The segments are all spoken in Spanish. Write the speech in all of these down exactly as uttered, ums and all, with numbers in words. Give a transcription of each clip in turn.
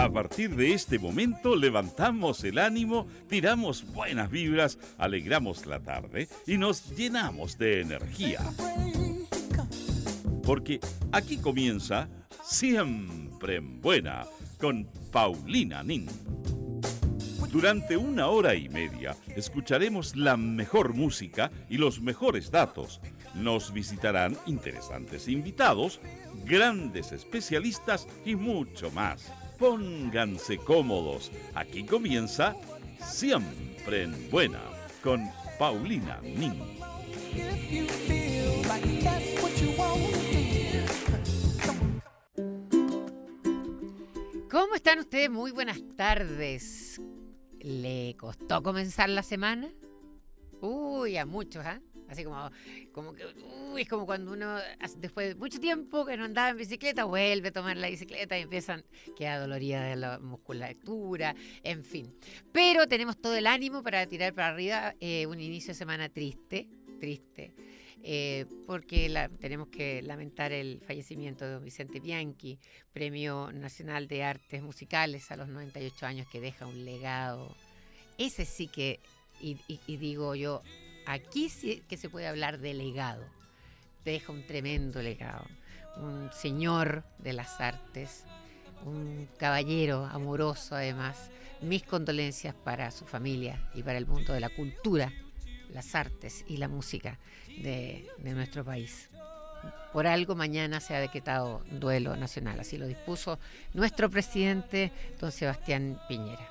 A partir de este momento levantamos el ánimo, tiramos buenas vibras, alegramos la tarde y nos llenamos de energía. Porque aquí comienza Siempre en Buena con Paulina Nin. Durante una hora y media escucharemos la mejor música y los mejores datos. Nos visitarán interesantes invitados, grandes especialistas y mucho más. Pónganse cómodos. Aquí comienza Siempre en Buena con Paulina Nin. ¿Cómo están ustedes? Muy buenas tardes. ¿Le costó comenzar la semana? Uy, a muchos, ¿ah? ¿eh? Así como, como que, uy, es como cuando uno, después de mucho tiempo que no andaba en bicicleta, vuelve a tomar la bicicleta y empiezan, queda dolorida de la musculatura, en fin. Pero tenemos todo el ánimo para tirar para arriba eh, un inicio de semana triste, triste, eh, porque la, tenemos que lamentar el fallecimiento de don Vicente Bianchi, Premio Nacional de Artes Musicales a los noventa y ocho años, que deja un legado. Ese sí que, y, y, y digo yo, aquí sí que se puede hablar de legado. Deja un tremendo legado. Un señor de las artes, un caballero amoroso además. Mis condolencias para su familia y para el mundo de la cultura, las artes y la música de, de nuestro país. Por algo mañana se ha decretado duelo nacional, así lo dispuso nuestro presidente, don Sebastián Piñera.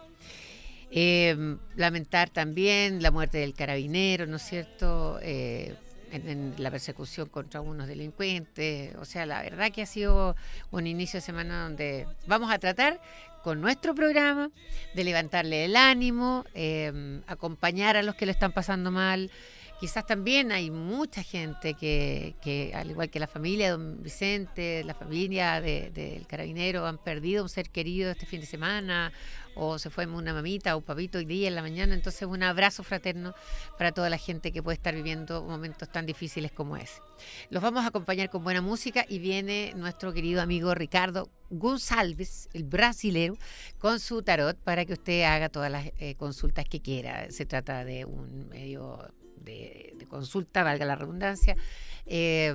Eh, lamentar también la muerte del carabinero, ¿no es cierto?, eh, en, en la persecución contra unos delincuentes. O sea, la verdad que ha sido un inicio de semana donde vamos a tratar con nuestro programa de levantarle el ánimo, eh, acompañar a los que lo están pasando mal. Quizás también hay mucha gente que, que, al igual que la familia de don Vicente, la familia del de, de carabinero, han perdido un ser querido este fin de semana, o se fue una mamita o un papito hoy día en la mañana. Entonces, un abrazo fraterno para toda la gente que puede estar viviendo momentos tan difíciles como ese. Los vamos a acompañar con buena música y viene nuestro querido amigo Ricardo González, el brasilero, con su tarot para que usted haga todas las eh, consultas que quiera. Se trata de un medio De, de consulta, valga la redundancia. Eh,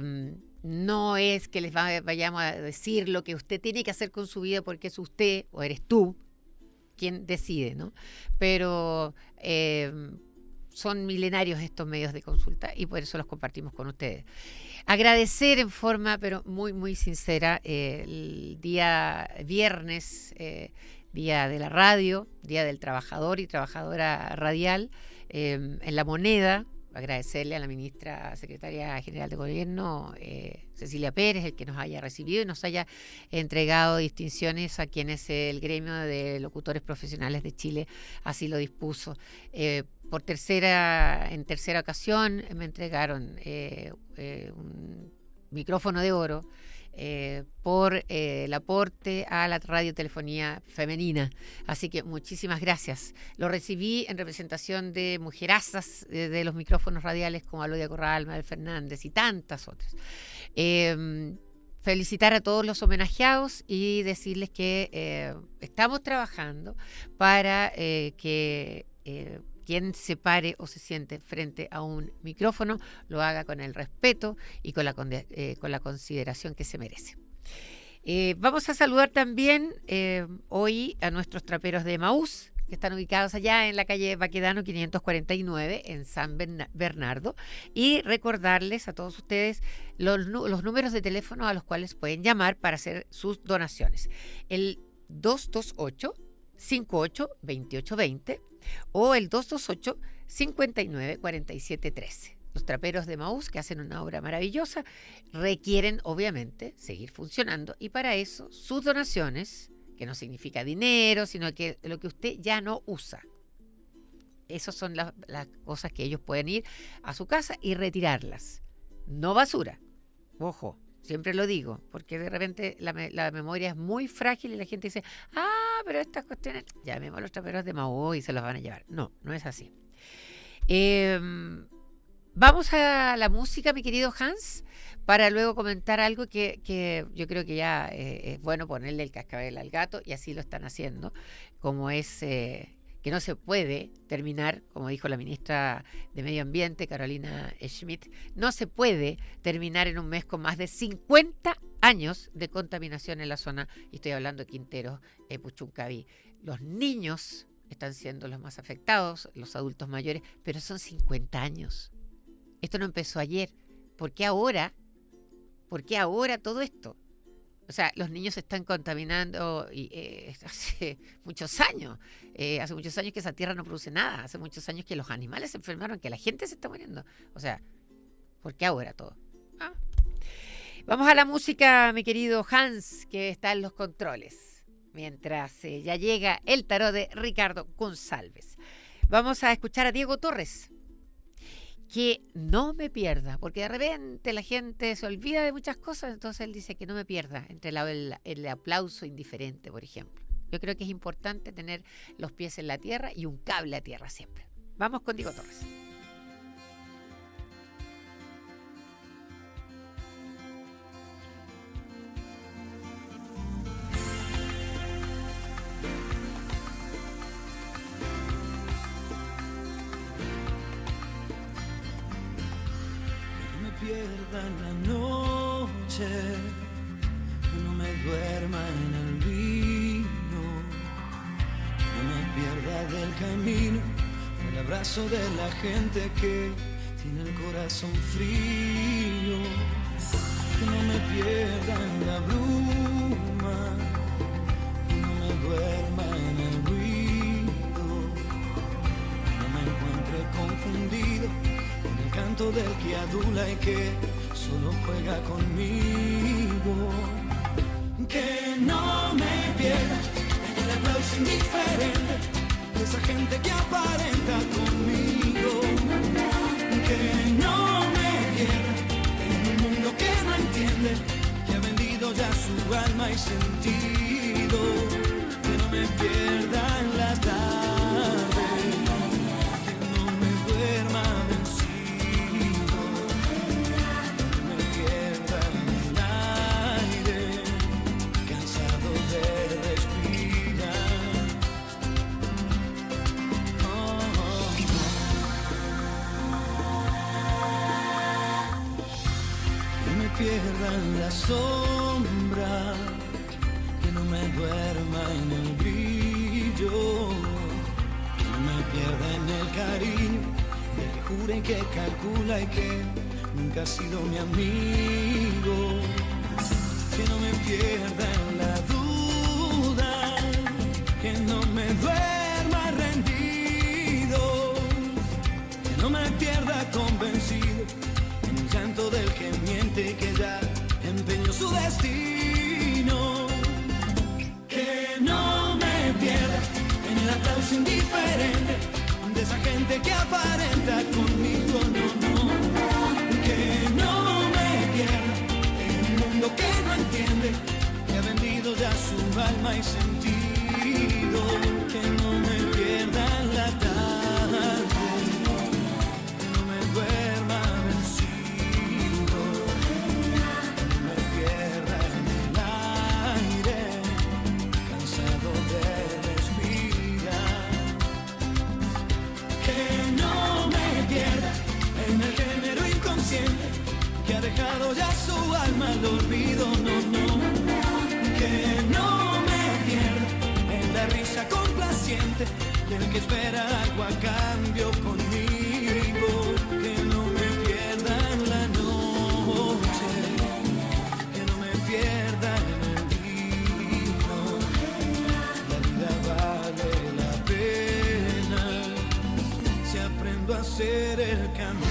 no es que les va, vayamos a decir lo que usted tiene que hacer con su vida, porque es usted o eres tú quien decide, ¿no? Pero eh, son milenarios estos medios de consulta y por eso los compartimos con ustedes. Agradecer en forma, pero muy, muy sincera, eh, el día viernes, eh, día de la radio, día del trabajador y trabajadora radial, eh, en La Moneda. Agradecerle a la ministra secretaria general de gobierno, eh, Cecilia Pérez, el que nos haya recibido y nos haya entregado distinciones a quienes el gremio de locutores profesionales de Chile así lo dispuso. Eh, por tercera, en tercera ocasión me entregaron eh, eh, un micrófono de oro Eh, por eh, el aporte a la radiotelefonía femenina. Así que muchísimas gracias. Lo recibí en representación de mujerazas eh, de los micrófonos radiales como Alodia Corral, Mabel Fernández y tantas otras. Eh, felicitar a todos los homenajeados y decirles que eh, estamos trabajando para eh, que eh, quien se pare o se siente frente a un micrófono lo haga con el respeto y con la, eh, con la consideración que se merece. Eh, vamos a saludar también eh, hoy a nuestros traperos de Emaús, que están ubicados allá en la calle Baquedano quinientos cuarenta y nueve en San Bernardo, y recordarles a todos ustedes los, los números de teléfono a los cuales pueden llamar para hacer sus donaciones. El dos dos ocho, cinco ocho, dos ocho dos cero o el dos dos ocho, cinco nueve, cuatro siete uno tres. Los traperos de Maús, que hacen una obra maravillosa, requieren obviamente seguir funcionando, y para eso sus donaciones, que no significa dinero, sino que lo que usted ya no usa. Esas son las, las cosas que ellos pueden ir a su casa y retirarlas. No basura. Ojo. Siempre lo digo, porque de repente la, me, la memoria es muy frágil y la gente dice, ah, pero estas cuestiones, llamemos a los traperos de Maú y se los van a llevar. No, no es así. Eh, vamos a la música, mi querido Hans, para luego comentar algo que, que yo creo que ya eh, es bueno ponerle el cascabel al gato, y así lo están haciendo, como es eh, que no se puede terminar, como dijo la ministra de Medio Ambiente, Carolina Schmidt, no se puede terminar en un mes con más de cincuenta años de contaminación en la zona, y estoy hablando de Quintero, eh, Puchuncaví. Los niños están siendo los más afectados, los adultos mayores, pero son cincuenta años. Esto no empezó ayer. ¿Por qué ahora? ¿Por qué ahora todo esto? O sea, los niños se están contaminando y, eh, hace muchos años. Eh, hace muchos años que esa tierra no produce nada. Hace muchos años que los animales se enfermaron, que la gente se está muriendo. O sea, ¿por qué ahora todo? ¿Ah? Vamos a la música, mi querido Hans, que está en los controles. Mientras eh, ya llega el tarot de Ricardo González. Vamos a escuchar a Diego Torres. Que no me pierda, porque de repente la gente se olvida de muchas cosas, entonces él dice que no me pierda entre el, el, el aplauso indiferente, por ejemplo. Yo creo que es importante tener los pies en la tierra y un cable a tierra siempre. Vamos con Diego Torres. Pierda en la noche, que no me duerma en el vino, que no me pierda del camino, el abrazo de la gente que tiene el corazón frío, que no me pierda en la bruma, que no me duerma en el ruido, que no me encuentre confundido el canto del que adula y que solo juega conmigo. Que no me pierda en el aplauso indiferente de esa gente que aparenta conmigo. Que no me pierda en un mundo que no entiende, que ha vendido ya su alma y sentido. Que no me pierda en la tarde, que no me duerma vencido. Pierda en la sombra, que no me duerma en el brillo, que no me pierda en el cariño del que jura y que calcula y que nunca ha sido mi amigo. Que no me pierda en la duda, que no me duerma rendido, que no me pierda convencido en el llanto del que miente y que ya empeñó su destino. Que no me pierda en el aplauso indiferente de esa gente que aparenta conmigo, no, no. Que no me pierda en un mundo que no entiende, que ha vendido ya su alma y sentido. Que no me pierda en la tarde, que no me duerma vencido, que no me pierda en el aire, cansado de respirar. Que no me pierda en el género inconsciente que ha dejado ya su alma al olvido, no, no. Que no me pierda en la risa complaciente del que espera algo a cambio conmigo. Que no me pierda en la noche, que no me pierda en el vino. La vida vale la pena si aprendo a hacer el camino.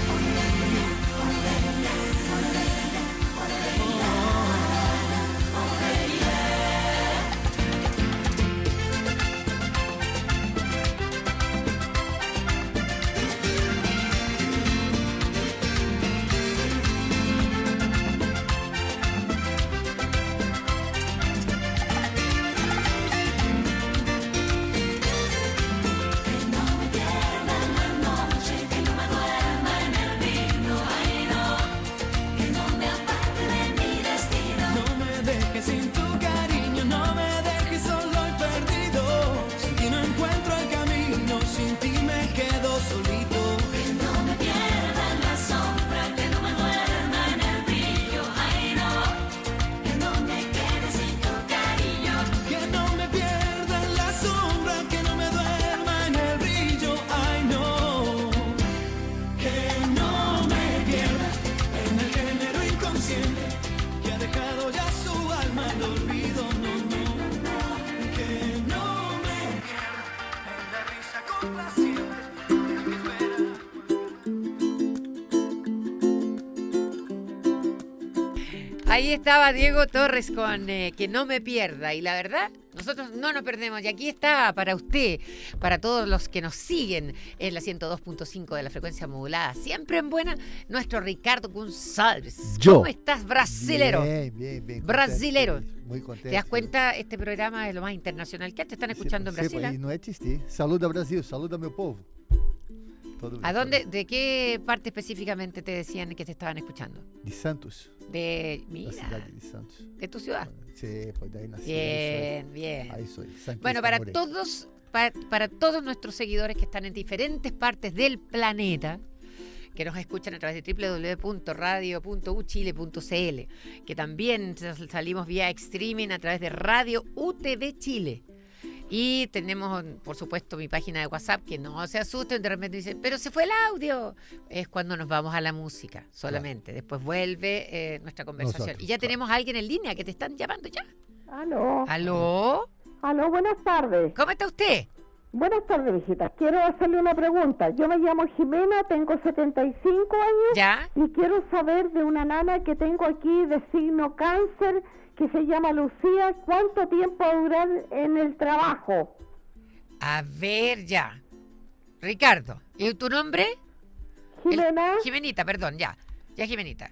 Que no me pierda en la noche, que no me duerma en el Ahí estaba Diego Torres con eh, Que no me pierda. Y la verdad, nosotros no nos perdemos. Y aquí está para usted, para todos los que nos siguen en la ciento dos punto cinco de la frecuencia modulada, siempre en buena, nuestro Ricardo González. Yo. ¿Cómo estás, brasilero? Bien, bien, bien. Brasilero. Contento, muy contento. ¿Te das cuenta? Este programa es lo más internacional que te están escuchando Sí, en Brasil. Sí, ¿eh? e não é triste. Saluda Brasil, saluda meu povo. Todo ¿A todo dónde, de qué parte específicamente te decían que te estaban escuchando? De Santos, De, da mira, cidade de Santos. de tu ciudad. Sí, pues de ahí nací. Bien, bien. Ahí soy. San Bueno, Cristo para Moreno. todos, para, para todos nuestros seguidores que están en diferentes partes del planeta, que nos escuchan a través de doble u doble u doble u punto radio punto u chile punto c l, que también salimos vía streaming a través de Radio U T V Chile. Y tenemos, por supuesto, mi página de WhatsApp, que no se asusten, de repente dicen, pero se fue el audio. Es cuando nos vamos a la música solamente. Después vuelve eh, nuestra conversación. Nosotros, y ya claro. tenemos a alguien en línea que te están llamando ya. Aló. ¿Aló? Aló, buenas tardes. ¿Cómo está usted? Buenas tardes, visita. Quiero hacerle una pregunta. Yo me llamo Jimena, tengo setenta y cinco años ¿Ya? y quiero saber de una nana que tengo aquí de signo cáncer que se llama Lucía. ¿Cuánto tiempo va a durar en el trabajo? A ver, ya. Ricardo, ¿y tu nombre? Jimena. El- Jimenita, perdón, ya. Ya, Jimenita.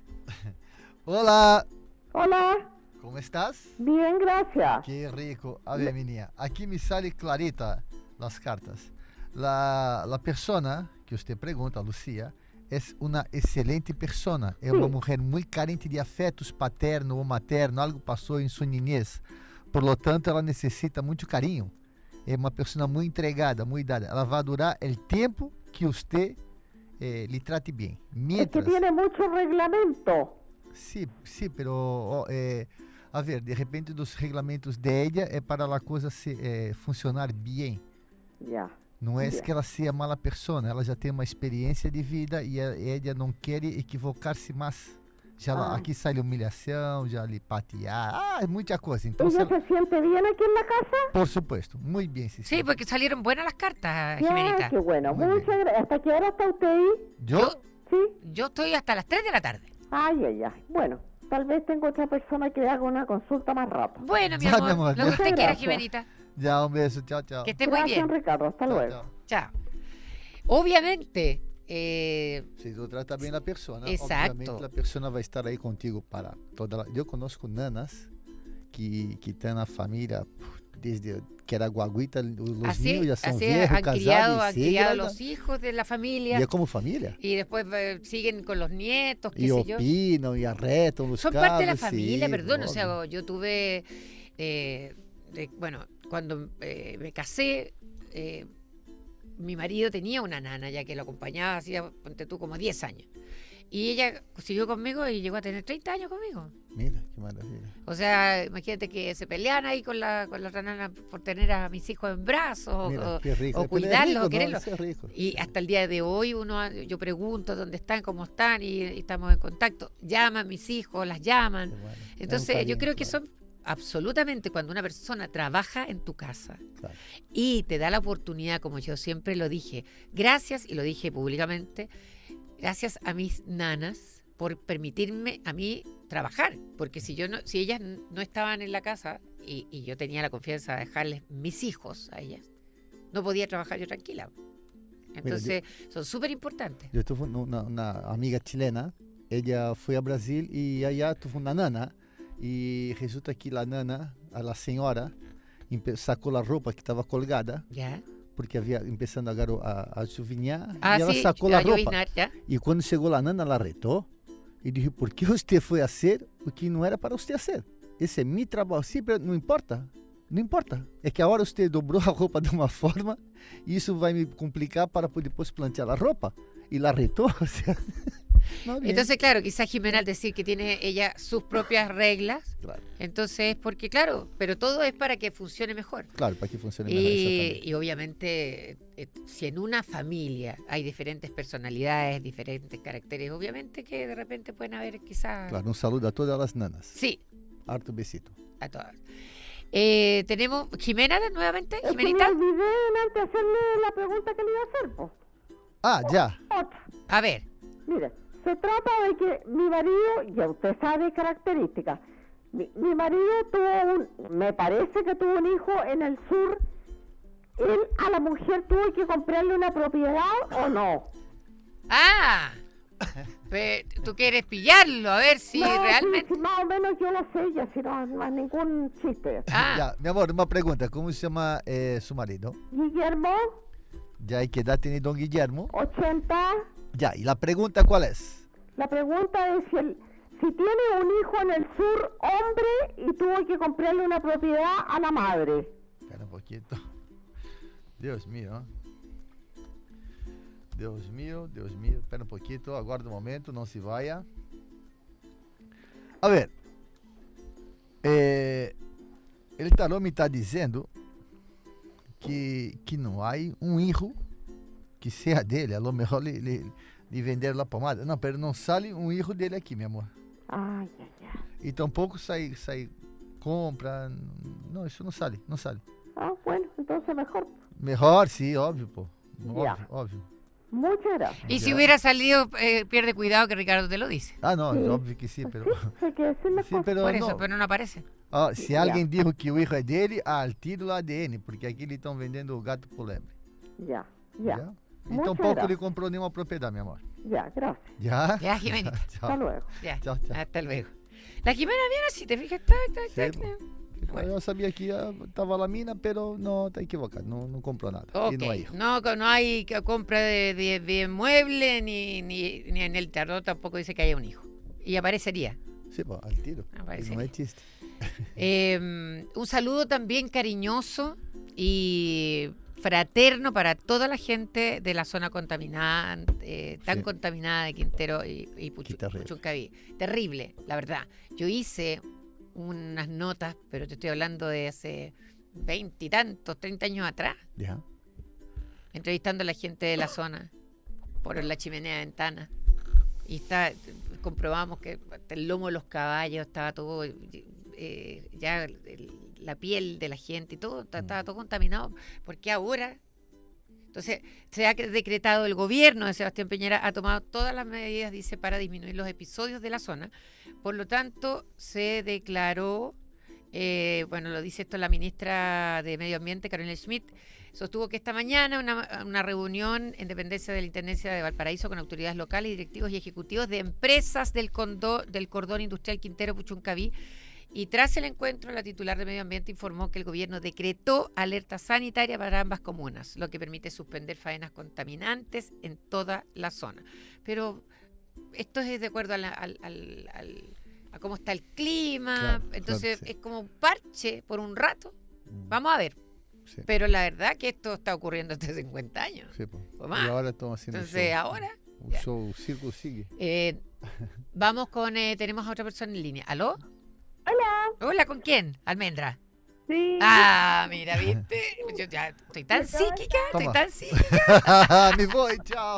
Olá, Hola. como estás? Bien, gracias. Que rico. A ver, menina, aqui me sale clarita las cartas. La, la persona que usted pergunta, Lucia, é uma excelente persona. É uma Sim. mulher muito carente de afetos paterno ou materno. Algo passou em sua niñez. Por lo tanto, ela necessita muito carinho. É uma pessoa muito entregada, muito dada. Ela vai durar o tempo que você eh, lhe trate bem. Es que Mientras, tiene mucho reglamento. sim, sim, pero ó, eh, a ver, de repente dos regulamentos de ella é para a coisa se, eh, funcionar bem. Ya. Não é Yeah. que ela seja mala pessoa, ela já tem uma experiência de vida e ela, ela não quer equivocar-se mais. Já lá- Ah. aqui sai humilhação, já lhe patear, ah, é muita coisa. Então, ¿Ella se- se siente bien aquí en la casa? por supuesto, muito bem, sim. Sí, porque salieron buenas las cartas, Ya, Jimenita. qué bueno. Muy Muchas bien. gracias. ¿Hasta qué hora está usted ahí? Eu? Yo- ¿Sí? Yo estoy hasta las tres de la tarde. Ay, ay, ay. Bueno, tal vez tengo otra persona que haga una consulta más rápido. Bueno, mi Ya, amor, mi amor, lo ya. que usted Muchas quiera, gracias. Jimenita. Já, um beijo, tchau, tchau. Que esté muy Gracias, bien. Ricardo. Hasta Tchau, luego. tchau. Chao. Obviamente, eh, Vocês vão tratar bem a persona. Exato. Obviamente, a persona vai estar aí contigo para toda a... Eu conosco nanas que que estão na família desde que era guaguita, os así, niños já são así viejos, han criado, casados, han e se criado ela- los hijos de la e familia é como família. y después eh, siguen con los nietos, qué E sé yo. opinam e arretam os Son casos. parte de la familia, sí, perdón. O obvio. sea, yo tuve, eh, de- bueno, cuando eh, me casé, eh, mi marido tenía una nana ya que lo acompañaba, hacía, ponte tú, como diez años. Y ella siguió conmigo y llegó a tener treinta años conmigo. Mira, que maravilha. O sea, imagínate que se pelean ahí con la, con la otra nana por tener a mis hijos en brazos Mira, o, que rico. o Pero é cuidarlos rico, o quererlos. Não, isso é rico. Y hasta el día de hoy uno yo pregunto dónde están, cómo están y, y estamos en contacto. Llaman mis hijos, las llaman. Qué bueno. É um Entonces yo carinho, creo que claro, son absolutamente cuando una persona trabaja en tu casa claro. y te da la oportunidad, como yo siempre lo dije, gracias, y lo dije públicamente, gracias a mis nanas por permitirme a mí trabajar, porque si yo no, si ellas no estaban en la casa y, y yo tenía la confianza de dejarles mis hijos a ellas, no podía trabajar yo tranquila. Entonces son súper importantes. Eu tive uma, uma amiga chilena, ela foi a Brasil e allá teve uma nana e resulta que a nana, a senhora, empe- sacou a roupa que estava colgada ¿Ya? porque havia começando a, garo- a, a chuvinhar Ah, e ela sí, sacou a a roupa. lloviznar, ¿ya? E quando chegou a nana, ela retou e disse: por que você foi a ser o que não era para você ser? Esse é meu trabalho. Sim, mas não importa. Não importa. É que agora você dobrou a roupa de uma forma e isso vai me complicar para poder depois plantear a roupa. E la retou. O sea, no, bien. Entonces, claro, quizás Jimena al decir que tiene ella sus propias reglas, Claro, entonces es porque, claro, pero todo es para que funcione mejor. claro, para que funcione mejor. Y, Exactamente. y obviamente, eh, si en una familia hay diferentes personalidades, diferentes caracteres, obviamente que de repente pueden haber quizás... Claro, un saludo a todas las nanas. Sí, Harto besito. a todas. Eh, tenemos Jimena nuevamente, Es que me Jimenita. olvidé antes de hacerle la pregunta que le iba a hacer, po. Ah, ya. Otra. A ver, Mire, Se trata de que mi marido, ya usted sabe características, mi, mi marido tuvo un, me parece que tuvo un hijo en el sur. ¿Él a la mujer tuvo que comprarle una propiedad o no? Ah, pe- tú quieres pillarlo, a ver si no, realmente... sí, sí, más o menos yo lo sé, ya si no, no es ningún chiste. Ah, Ya, mi amor, uma pergunta. Como se chama eh, su marido? Guillermo, Ya, ¿y qué edad tiene don Guillermo? ochenta. Ya, ¿y la pregunta cuál es? La pregunta es si, el, si tiene un hijo en el sur, hombre, y tuvo que comprarle una propiedad a la madre. Espera un poquito. Dios mío. Deus mío, Deus mío. Espera um pouquinho, aguarda um momento, não se vaya. A ver, é, ele tarô me está dizendo que, que não há um hijo que seja dele. A lo mejor lhe, lhe, lhe venderam a pomada. Não, pero não sale um hijo dele aqui, meu amor. Ay, ay, ay. E tampouco sai, sai compra. Não, isso não sale, não sale. Ah, bueno, entonces mejor. Melhor, sim, óbvio, pô. Óbvio, Ya. óbvio. Muchas gracias. y si ya. hubiera salido, eh, pierde cuidado que Ricardo te lo dice. Ah, não, Sí. óbvio que sim, pero... Sí, hay que decirle Sim, cosas. pero Por eso, não. pero no aparece. Ah, se Ya. alguém dijo que o hijo é dele, ah, tira o A D N, porque aqui eles estão vendendo o gato por lebre. Ya, ya, Já? E Muchas tampouco ele gracias. comprou nenhuma propriedade, meu amor. ya, gracias. Já? Ya, Jimenita. Hasta Tchau. luego. Ya, Chao, chao. hasta luego. La Jimena viene así, ¿te fijas? Tac, tac, Sí, tac, po. tac. Eu sabia que estava lá mina, pero não, está equivocado, não, não comprou nada. E não é Ok, hijo. no, co- no hay que- compra de, de, de mueble ni, ni, ni en el tarot tampoco dice que haya un hijo. Y aparecería. Sim, pô, al tiro. Ah, parece E não é que- chiste. Eh, un saludo también cariñoso y fraterno para toda la gente de la zona contaminada, eh, tan Sí. contaminada de Quintero y, y Puchu- Qué terrible. Puchuncaví. Terrible, la verdad. Yo hice unas notas, pero te estoy hablando de hace veintitantos, treinta años atrás, Já. entrevistando a la gente de la zona por la chimenea de ventana. Y está, comprobamos que hasta el lomo de los caballos estaba todo, eh, ya el- la piel de la gente y todo, está- estaba todo contaminado. Porque ahora, entonces, se ha decretado, el gobierno de Sebastián Piñera ha tomado todas las medidas, dice, para disminuir los episodios de la zona. Por lo tanto, se declaró, eh, bueno, lo dice esto la ministra de Medio Ambiente, Carolina Schmidt, sostuvo que esta mañana una, una reunión en dependencia de la Intendencia de Valparaíso con autoridades locales, directivos y ejecutivos de empresas del, condo, del cordón industrial Quintero Puchuncaví. Y tras el encuentro, la titular de Medio Ambiente informó que el gobierno decretó alerta sanitaria para ambas comunas, lo que permite suspender faenas contaminantes en toda la zona. Pero esto es de acuerdo a, la- al- al- al- a cómo está el clima, Claro, entonces claro, sí. es como un parche por un rato. Mm, Vamos a ver. Sí, Pero la verdad que esto está ocurriendo hace cincuenta años. sí, pô. O más. E agora estão haciendo Entonces show. ahora O ya. show, o circo sigue. eh, vamos con, eh, tenemos a otra persona en línea. ¿Aló? Hola. Hola, ¿con quién? Almendra. Sí. Ah, mira, ¿viste? Yo ya estoy tan psíquica, estoy Toma. tan psíquica. Me vou, tchau.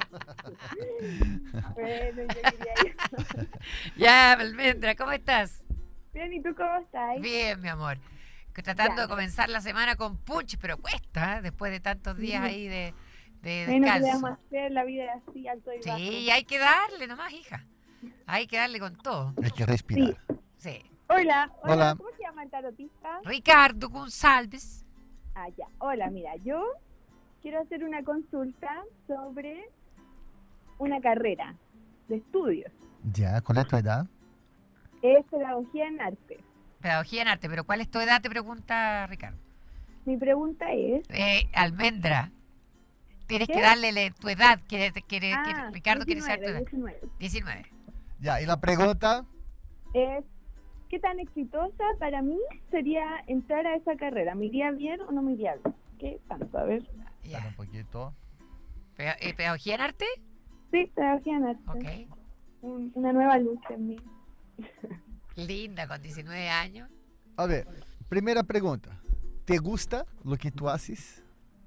Bueno, yo quería ir. Ya, Almendra, ¿cómo estás? Bien, ¿y tú cómo estás? Bien, mi amor. Que Tratando Ya. de comenzar la semana con punch, pero cuesta, ¿eh? Después de tantos días Ujú. ahí de, de Bueno, ¿qué le vamos a descanso. hacer? La vida es así, alto y bajo. Sí, hay que darle nomás, hija. Hay que darle con todo. Hay que respirar. Sí. Hola, hola, Hola. ¿cómo se llama el tarotista? Ricardo González. Ah, ya. Hola, mira, yo quiero hacer una consulta sobre una carrera de estudios. Já, qual é a tua idade? Es pedagogía en arte. Pedagogía en arte, pero ¿cuál es tu edad? Te pregunta Ricardo. Mi pregunta es... Eh, Almendra, tienes ¿Qué? que darle le- tu edad. Quiere, quiere, ah, quiere- Ricardo quiere saber tu edad. diecinueve. diecinueve. Já, e a pergunta? Es, ¿qué tan exitosa para mí sería entrar a esa carrera? ¿Me iría bien o no me iría bien? ¿Qué tanto? A ver. Ya. Espera um pouquinho. Peda- eh, ¿Pedagogía en arte? Sí, pedagogía en arte. Ok. Un- Una nueva luz en mí. Linda, con diecinueve años. A ver, primeira pergunta. Te gusta lo que tu haces?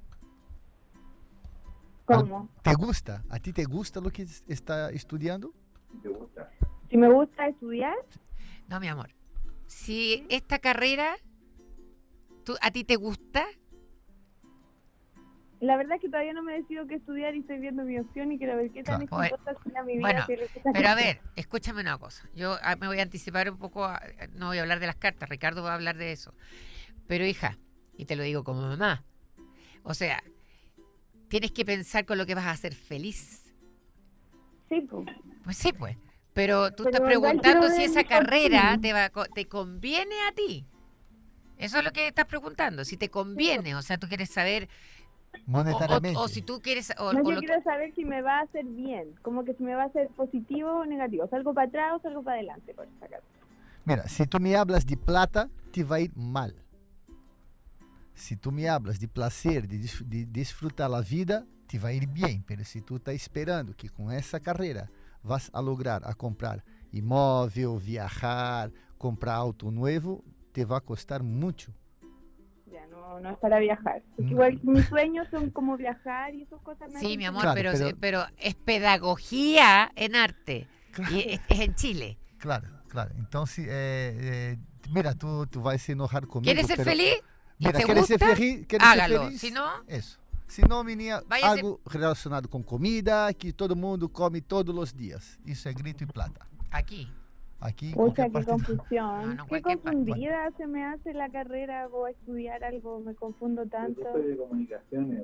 ¿Cómo? ¿Te gusta? ¿A ti te gusta lo que es- está estudiando? Si me gusta estudiar, No, mi amor. Si esta carrera tú, a ti te gusta, La verdad es que todavía no me decido qué estudiar y estoy viendo mi opción y quiero ver qué tan Claro. exitosa será mi vida. Bueno, si realizo esa pero a carrera. ver, escúchame una cosa. Yo ah, me voy a anticipar un poco, a- no voy a hablar de las cartas, Ricardo va a hablar de eso. Pero hija, y te lo digo como mamá, o sea, tienes que pensar con lo que vas a ser feliz. Sí, pues. Pues sí, pues. Pero tú Pero estás igual preguntando quiero si ver esa mi carrera fortuna. te, va, a co- te conviene a ti. Eso es lo que estás preguntando, si te conviene. O sea, tú quieres saber, o, Monetariamente. o- o si tú quieres... O, No, o yo lo que- quiero saber si me va a hacer bien, como que si me va a hacer positivo o negativo. ¿Salgo para atrás o salgo para adelante con esa carta? Mira, si tú me hablas de plata, te va a ir mal. Si tú me hablas de placer, de, dis- de disfrutar la vida, te va a ir bien. Pero si tú estás esperando que con esa carrera vas a lograr a comprar imóvel, viajar, comprar auto nuevo, te va a costar mucho. Ya, no, no es para viajar. Porque Mm. igual mis sueños son como viajar y esas cosas. me Sí, hacen mi amor, Claro, pero, pero- pero es pedagogía en arte. Y es, es en Chile. Claro, claro. Entonces, eh, eh, mira, tú, tú vas a enojar conmigo. ¿Quieres ser pero- feliz? ¿Y Mira, te ¿quieres ser gusta? feliz? ¿Quieres ser Hágalo. feliz? Si no, Eso. Si no, menina, Vaya a ser- algo relacionado con comida, que todo mundo come todos los días. Eso es grito y plata. aquí. Aquí, en Pucha, cualquier qué parte del- confusión. No, no, qué cualquier parte. confundida se me hace la carrera. Voy a estudiar algo, me confundo tanto. de comunicaciones,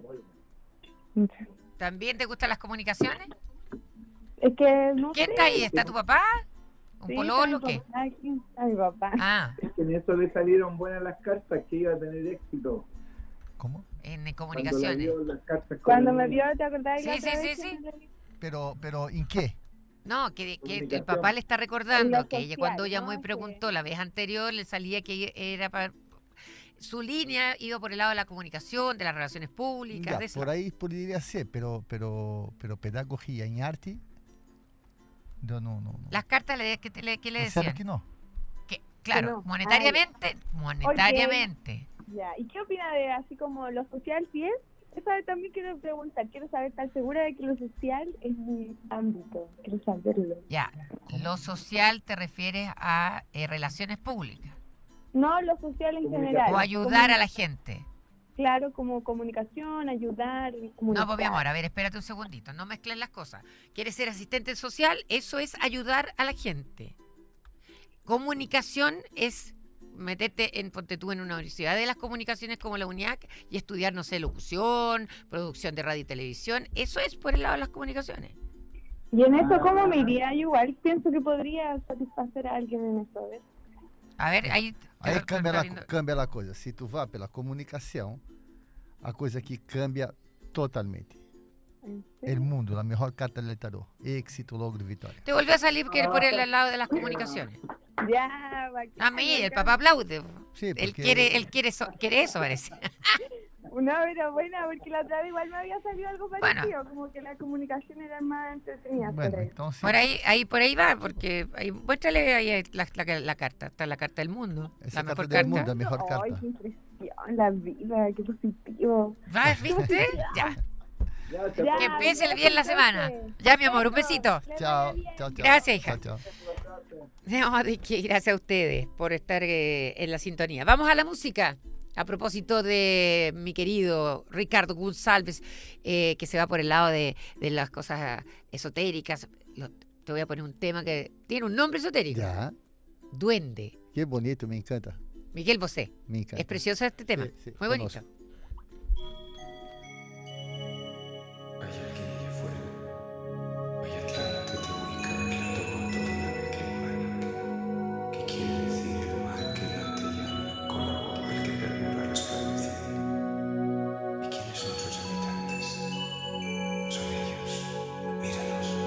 ¿También te gustan las comunicaciones? Es que no ¿Quién sé. está ahí? ¿Está tu papá? ¿Un Sí, pololo o está mi qué? papá aquí, está mi papá. Ah, Es que en eso le salieron buenas las cartas, que iba a tener éxito. ¿Cómo? en Cuando la comunicaciones. vio las cartas con Cuando el me niño. vio, ¿te acordás? Sí, la otra sí, vez sí, que sí. me le- Pero, pero, ¿en qué? No, que, que el Comunicación. papá le está En recordando la que ella social, cuando llamó y ¿no? preguntó la vez anterior le salía que era para... Su línea iba por el lado de la comunicación, de las relaciones públicas, Ya, de eso. por ahí podría ser, pero, pero, pero pedagogía en arte, yo no, no, no. Las cartas, le, ¿qué, te- le, qué le ¿En serio decían? que no? Que, claro, no. monetariamente, monetariamente. Ya, ¿y qué opina de así como lo social si es? Esa vez también quiero preguntar, quiero saber, ¿estar segura de que lo social es mi ámbito? Quiero saberlo. Ya, lo social te refieres a eh, relaciones públicas No, lo social en general. o ayudar Como- a la gente. Claro, como comunicación, ayudar, No, comunicar. pues mi amor, a ver, espérate un segundito, no mezcles las cosas. ¿Quieres ser asistente social? Eso es ayudar a la gente. Comunicación es meterte en, ponte tú en una universidad de las comunicaciones como la UNIAC y estudiar, no sé, locución, producción de radio y televisión. Eso es por el lado de las comunicaciones. Y en eso, ¿cómo me iría? Yo igual pienso que podría satisfacer a alguien en eso, a ver. A ver, ahí... Aí te- cambia está a, viendo- cambia a coisa. Se tu vai pela comunicação, a coisa aqui cambia totalmente. ¿En El serio? mundo, a melhor carta del tarot. Éxito, logro y vitória. Te volvió a salir que por el lado de las comunicaciones. Ya, bacán, A mí, el bacán. papá aplaude. Sí, Él porque- quiere, él quiere, eso, quiere eso, parece. No, pero buena, porque la otra vez igual me había salido algo Bueno. parecido, como que la comunicación era más entretenida. Bueno, por ahí. então sim. Por ahí, ahí, por ahí va, porque ahí, muéstrale ahí la, la, la carta, está la carta del mundo, Esa la carta mejor del carta. mundo. La mejor Ay, carta. qué impresión, la vida, qué positivo. ¿Vas, viste? Ya. Ya, te Ya, Que empiece bien la entonces. semana. Ya, mi amor, un besito. Que le Chao, vaya bien. chao, chao. Gracias, hija. Chao, chao. No, de que gracias a ustedes por estar eh, en la sintonía. Vamos a la música. A propósito de mi querido Ricardo González, eh, que se va por el lado de, de las cosas esotéricas. Lo- te voy a poner un tema que tiene un nombre esotérico. Ya, Duende. que bonito, me encanta. Miguel Bosé. Me encanta. Es precioso este tema. Sí, sí, Muy bonito. conozco. Hay alguien allá afuera. Oyatlán, Tetehuacán, Tlatoani, ¿qué quiere decir el mar que late llama con la voz del que perdura resplandeciendo? ¿Y quiénes son sus habitantes? Son ellos. Míralos.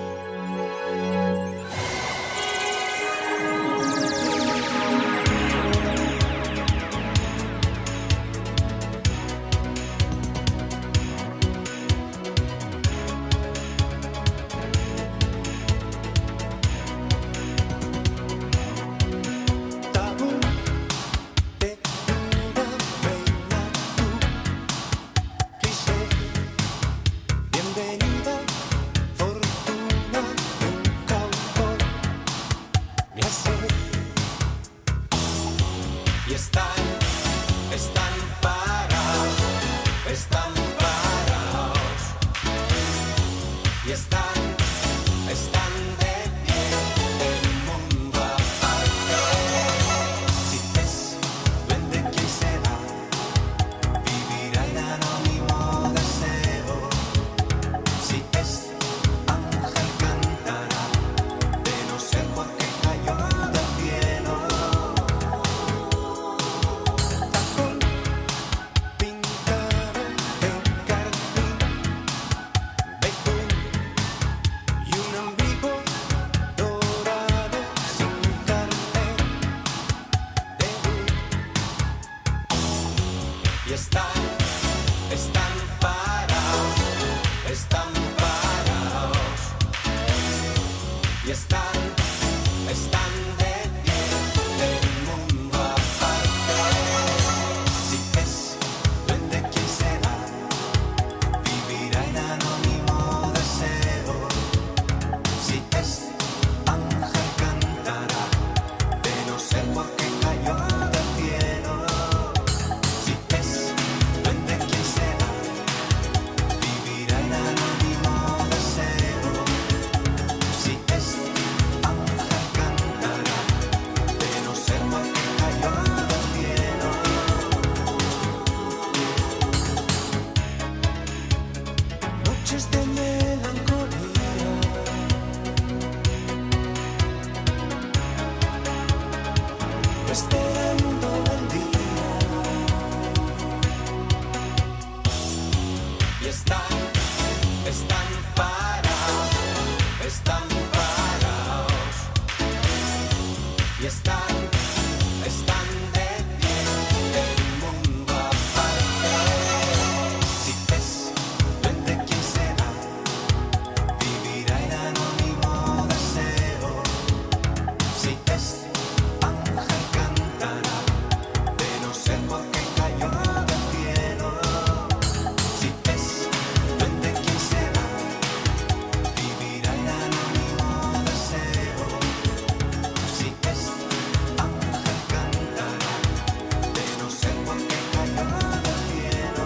y están, están parados, están parados y están, están de pie del mundo aparte. Si es duende quien será, vivirá en anónimo deseo. Si es ángel cantará, de no ser porque cayó del cielo. Si es duende quien será, vivirá en anónimo deseo. Si es ángel cantará, de no ser porque cayó del cielo. Noches de melancolía, esperando el día, y están, están parados, están parados, y están, están de pie del mundo aparte. Si es duende quien será, vivirá en anónimo deseo. Si es ángel cantará, de no ser porque cayó del cielo. Si es duende quien será, vivirá en anónimo deseo. Si es ángel cantará, de no ser porque cayó del cielo.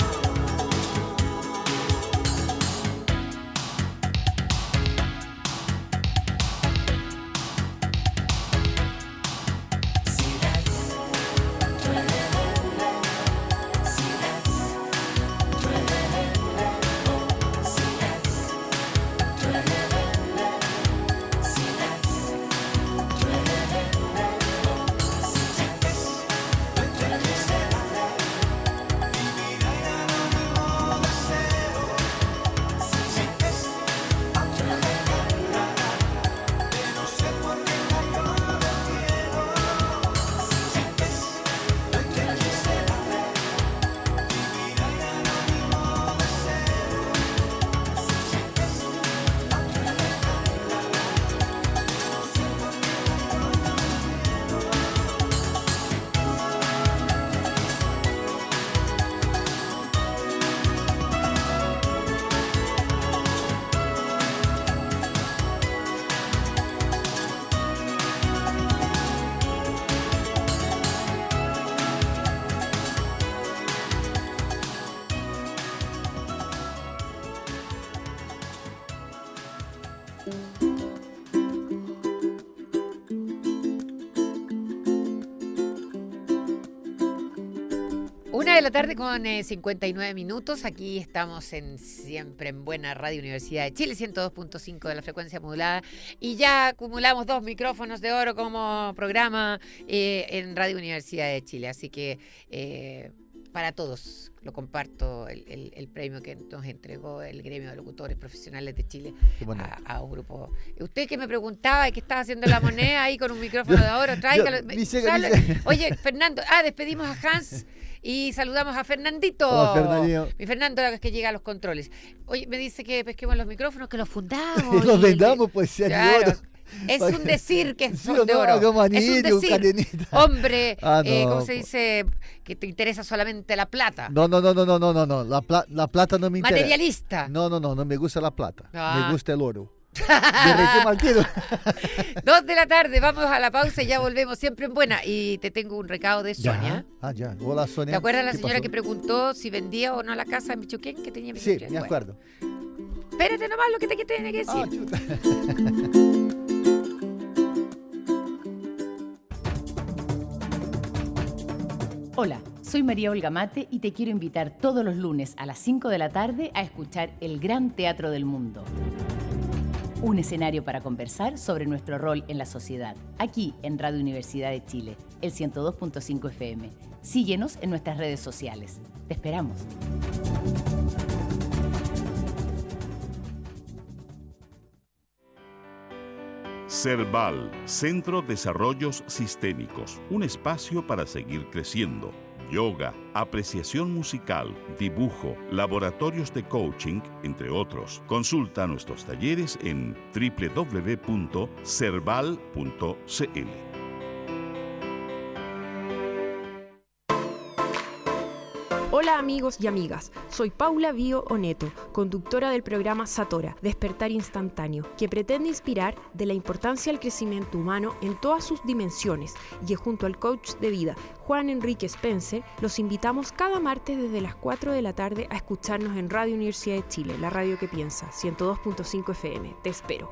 Una de la tarde con eh, cincuenta y nueve minutos. Aquí estamos en Siempre en Buena Radio Universidad de Chile, ciento dos punto cinco de la frecuencia modulada. Y ya acumulamos dos micrófonos de oro como programa eh, en Radio Universidad de Chile. Así que eh, para todos lo comparto, el, el, el premio que nos entregó el Gremio de Locutores Profesionales de Chile a, a un grupo. Usted que me preguntaba que estaba haciendo la moneda ahí con un micrófono de oro, tráigalo. Yo, dice, Sale, dice. Oye, Fernando, ah, despedimos a Hans. Y saludamos a Fernandito. Hola, Fernandito. Mi Fernando es que llega a los controles. Oye, me dice que pesquemos los micrófonos, que los fundamos. Los y- vendamos, pues, si hay Claro. oro. Es un decir que Sí, son o de no, oro. hagamos Es un anillo, decir, cadenita. hombre, Ah, eh, no, ¿cómo se pues. dice? Que te interesa solamente la plata. No, no, no, no, no, no, no, no. La, pla- la plata no me interesa. Materialista. No, no, no, no me gusta la plata. Ah. Me gusta el oro. Derretimos al tiro. Dos de la tarde, vamos a la pausa y ya volvemos Siempre en Buena. Y te tengo un recado de Sonia. Ya. Ah, ya. Hola, Sonia. ¿Te acuerdas la ¿Qué señora pasó? que preguntó si vendía o no la casa en Michoquén que tenía en Sí, Michoquén? me Bueno, acuerdo. espérate nomás lo que te que tiene que decir. Ah, chuta. Hola, soy María Olga Mate y te quiero invitar todos los lunes a las cinco de la tarde a escuchar El Gran Teatro del Mundo. Un escenario para conversar sobre nuestro rol en la sociedad, aquí en Radio Universidad de Chile, el ciento dos punto cinco F M. Síguenos en nuestras redes sociales. Te esperamos. CERVAL, Centro Desarrollos Sistémicos, un espacio para seguir creciendo. yoga, apreciación musical, dibujo, laboratorios de coaching, entre otros. Consulta nuestros talleres en doble u doble u doble u punto cerval punto c l. Hola amigos y amigas, soy Paula Bio Oneto, conductora del programa Satora, Despertar Instantáneo, que pretende inspirar de la importancia del crecimiento humano en todas sus dimensiones y que junto al coach de vida Juan Enrique Spencer los invitamos cada martes desde las cuatro de la tarde a escucharnos en Radio Universidad de Chile, la radio que piensa, ciento dos punto cinco F M. Te espero.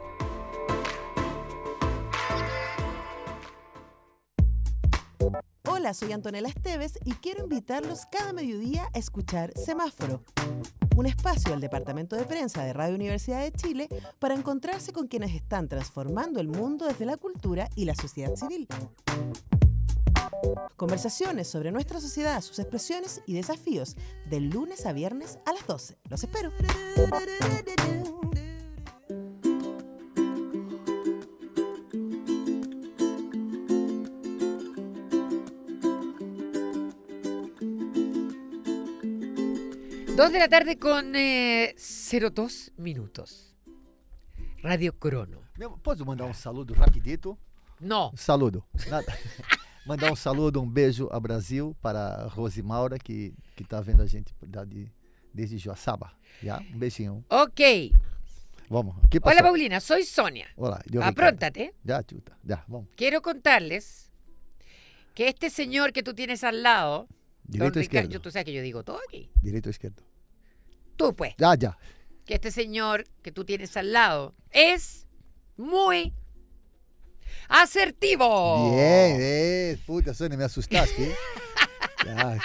Hola, soy Antonella Esteves y quiero invitarlos cada mediodía a escuchar Semáforo, un espacio del Departamento de Prensa de Radio Universidad de Chile para encontrarse con quienes están transformando el mundo desde la cultura y la sociedad civil. Conversaciones sobre nuestra sociedad, sus expresiones y desafíos, del lunes a viernes a las doce. Los espero. Dos de la tarde con eh, cero dos minutos. Radio Crono. Posso mandar um saludo rapidito? Não. Saludo. Nada. Mandar um saludo, um beijo ao Brasil para a Rosimaura, que que está vendo a gente de, desde Joaçaba. ¿Ya? Um beijinho. Ok. Vamos. ¿Qué pasó? Hola Paulina, soy Sonia. Hola, yo Apróntate. Ya, chuta. Ya, vamos. Quiero contarles que este señor que tú tienes al lado... Direito o izquierdo? Yo, tú sabes que yo digo todo aquí. Direito o izquierdo? Tú pues. Ya, ya. Que este señor que tú tienes al lado es muy asertivo. Bien, eh. Puta, Sonia, me asustaste. Ya.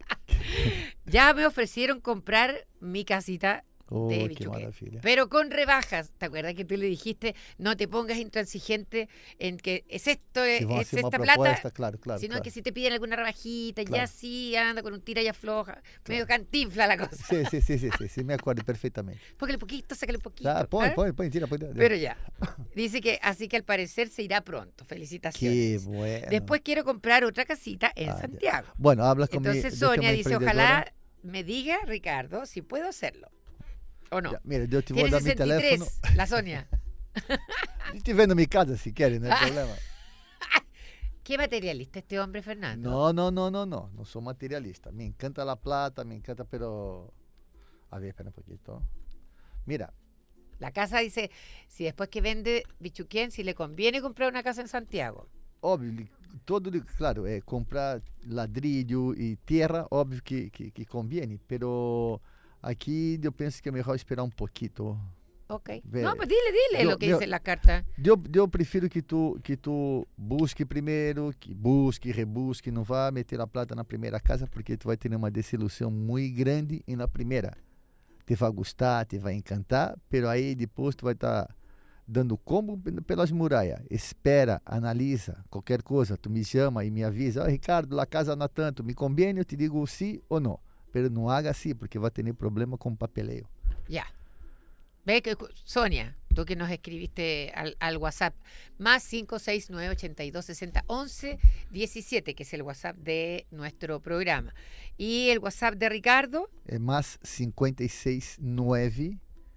Ya me ofrecieron comprar mi casita Oh, de qué Bichuquén, maravilla. pero con rebajas. ¿Te acuerdas que tú le dijiste no te pongas intransigente en que es esto, Si vamos a es hacer una esta plata, propuesta, claro, claro, sino claro. que si te piden alguna rebajita, Claro. ya sí, anda con un tira y afloja, medio cantinfla la cosa. Sí, sí, sí, sí, sí, sí, me acuerdo perfectamente. Póngale poquito, sácale poquito. Ya, pon, ¿ah? pon, pon, tira, pon. Pero ya. Dice que así que al parecer se irá pronto. Qué Felicitaciones. bueno. Después quiero comprar otra casita en Ah, ya. Santiago. Bueno, hablas con mi- Entonces yo tengo Sonia una dice, emprendedora. ojalá me diga, Ricardo, si puedo hacerlo. ¿O no? Ya, mira, yo te voy a Tiene dar mi sesenta y tres, teléfono. la Sonia. Yo te vendo mi casa si quieres, no hay Ah. problema. ¿Qué materialista este hombre, Fernando? No, no, no, no, no, no soy materialista. Me encanta la plata, me encanta, pero... A ver, espera un poquito. Mira, La casa dice, si después que vende Bichuquén, si le conviene comprar una casa en Santiago. óbvio, li- todo, li- claro, é comprar ladrilho e terra, óbvio que, que, que conviene, pero aqui eu penso que é melhor esperar um pouquinho. Ok. Ve- No, pues dile, dile yo- lo que yo- dice la carta. Eu, eu prefiro que tu, que tu busque primeiro, que busque, rebusque, não vá meter a plata na primeira casa, porque tu vai ter uma desilusão muito grande e na primeira. Te vai gostar, te vai encantar, pero aí depois tu vai estar dando combo pe- pelas muralhas. Espera, analisa, qualquer coisa, tu me chama e me avisa, oh, Ricardo, a casa não é tanto, me convém, eu te digo sim ou não. Pero não haga assim, porque vai ter problema com papeleio. Ya. Ve que, Sonia, tú que nos escribiste al, al WhatsApp, más cinco seis nueve ocho dos seis cero once diecisiete, que es el WhatsApp de nuestro programa. Y el WhatsApp de Ricardo, É mais cinquenta e seis, nove,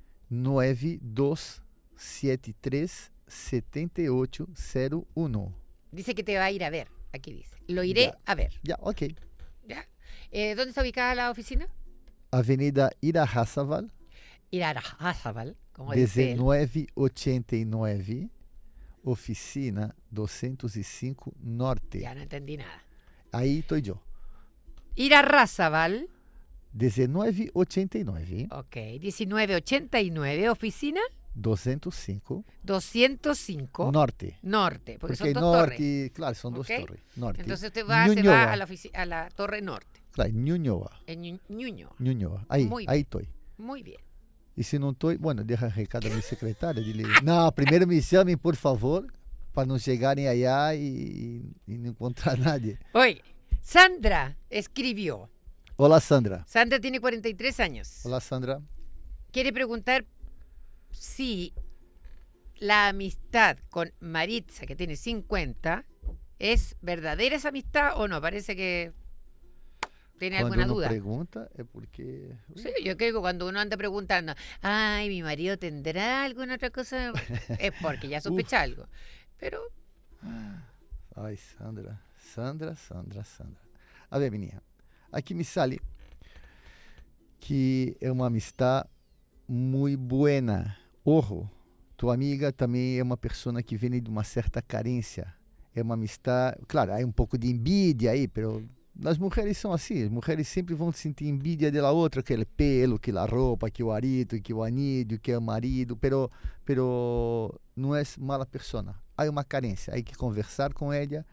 nove, dois, sete três, sete oito zero um. dice que te va a ir a ver. Aquí dice. Lo iré Ya. a ver. Já, ok. ¿Ya? Eh, ¿Dónde está ubicada la oficina? Avenida Irarrázaval, Irarrázaval, como dice él. dezenove oitenta e nove, oficina duzentos e cinco Norte. Ya no entendí nada. Aí estou eu. Irarrázaval, dezenove oitenta e nove, ok, diecinueve ochenta y nueve, oficina duzentos e cinco doscientos cinco, Norte. norte, porque, Porque son dos norte, torres. claro, são duas Ok. torres. Norte. Entonces usted va, se Ñuñoa. va a la, ofici- a la torre norte, Claro, Ñuñoa. en Ñu- Ñuñoa. Ñuñoa. Aí, Muy aí bien. estou. Muy bien. E se não estou, bueno, deixa recado à minha secretária. Dile, não, primeiro me chamem, por favor, para não chegarem allá e, e não encontrar nadie. Oye, Sandra escribió. Olá, Sandra. Sandra tiene cuarenta y tres años. Olá, Sandra. Quiere preguntar si la amistad con Maritza, que tiene cincuenta, es verdadera esa amistad o no. Parece que tiene Cuando alguna uno duda. pregunta es porque... Sí, yo creo que cuando uno anda preguntando, ay, mi marido tendrá alguna otra cosa, es porque ya sospecha algo. Pero... Ai, Sandra, Sandra, Sandra, Sandra. A ver, menina, aqui me sale que é uma amistade muito buena. Ojo, tua amiga também é uma pessoa que vem de uma certa carência. É uma amistade, claro, há um pouco de envidia aí, pero as mulheres são assim, as mulheres sempre vão sentir envidia da outra, que é o pelo, que a roupa, que o arito, que o anillo, que o marido, pero, pero não é mala pessoa. Há uma carência, há que conversar com ela,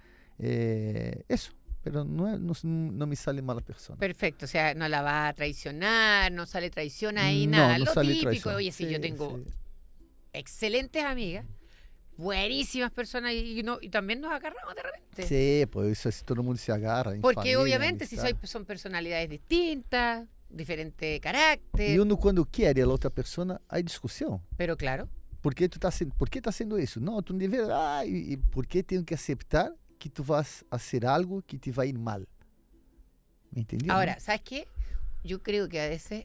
é, isso. Pero no, no, no me sale mala persona. Perfecto, o sea, no la va a traicionar, no sale traición ahí, no, nada. No Lo sale típico, traición. oye, si sí, yo tengo sí. excelentes amigas, buenísimas personas y, no, y también nos agarramos de repente. Sí, pues eso es, todo el mundo se agarra. Porque familia, obviamente si amistad. soy, son personalidades distintas, diferente carácter. Y uno cuando quiere a la otra persona, hay discusión. Pero claro. ¿Por qué tú estás, ¿por qué estás haciendo eso? No, tú no debes, ah, y, y ¿por qué tengo que aceptar que tú vas a hacer algo que te va a ir mal? ¿Me entendió? Ahora, ¿no? ¿sabes qué? Yo creo que a veces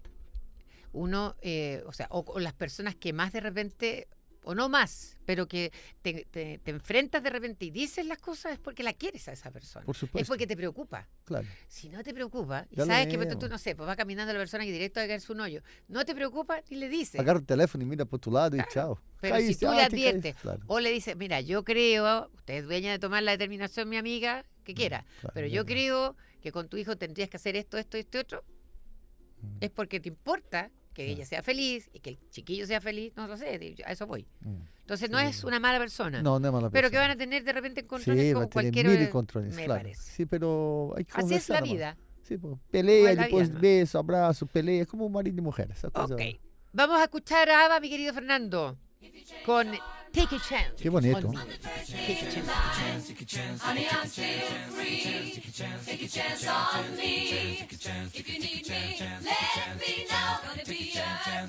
uno, eh, o sea, o, o las personas que más de repente, o no más, pero que te, te, te enfrentas de repente y dices las cosas es porque la quieres a esa persona. Por supuesto. Es porque te preocupa. Claro. Si no te preocupa, y Ya lo sabes que veo. tú, no sé, pues va caminando la persona que directo a caerse un hoyo, no te preocupa ni le dices. Agarra el teléfono y mira por tu lado y chao. Pero Caíste, si tú ah, le te adviertes caíste. Claro. o le dices, mira, yo creo, usted es dueña de tomar la determinación, mi amiga, que quiera, Claro, pero ya, yo ya. creo que con tu hijo tendrías que hacer esto, esto, esto, otro, Mm. es porque te importa que Claro. ella sea feliz y que el chiquillo sea feliz, no lo sé, a eso voy. Mm. Entonces no Sí. es una mala persona, No, no es mala pero que persona. van a tener de repente encontrones Sí, va con a tener cualquier... mil encontrones, me claro. parece. Sí, pero hay que Así es la conversar nomás. vida. Sí, pues, pelea, es la después vida, ¿no? beso, abrazo, pelea, como marido y mujer. Esa cosa. Ok, vamos a escuchar a Ava, mi querido Fernando, con Take a Chance. Qué bonito. on Me. Take a Chance. Take a chance, honey, I'm still free. Take a chance on me. If you need me, let me know. Gonna be around.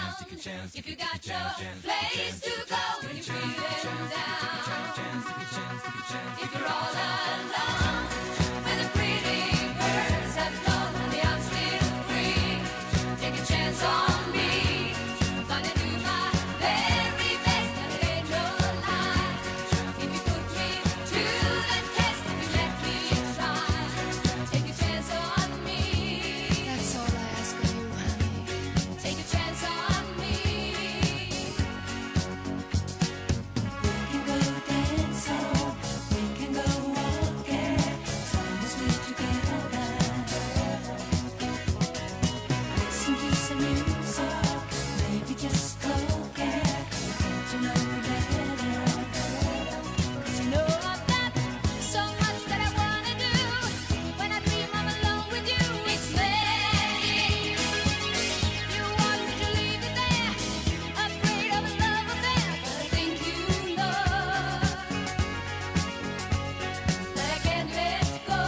If you got no place to go when you're feeling down. If you're all alone, when the pretty birds have flown, honey, I'm still free. Take a chance on me. Gonna do my very best, and it ain't no lie. If you put me to the test, if you let me try, take a chance on me. That's all I ask of you, honey. Take a chance on me. We can go dancing, we can go walking, as long as we're together. Listen to some music, maybe just talking, get to know you better. 'Cause you know I've got so much that I wanna do. When I dream I'm alone with you, it's magic. You want me to leave it there, afraid of a love affair, but I think you know that I can't let go.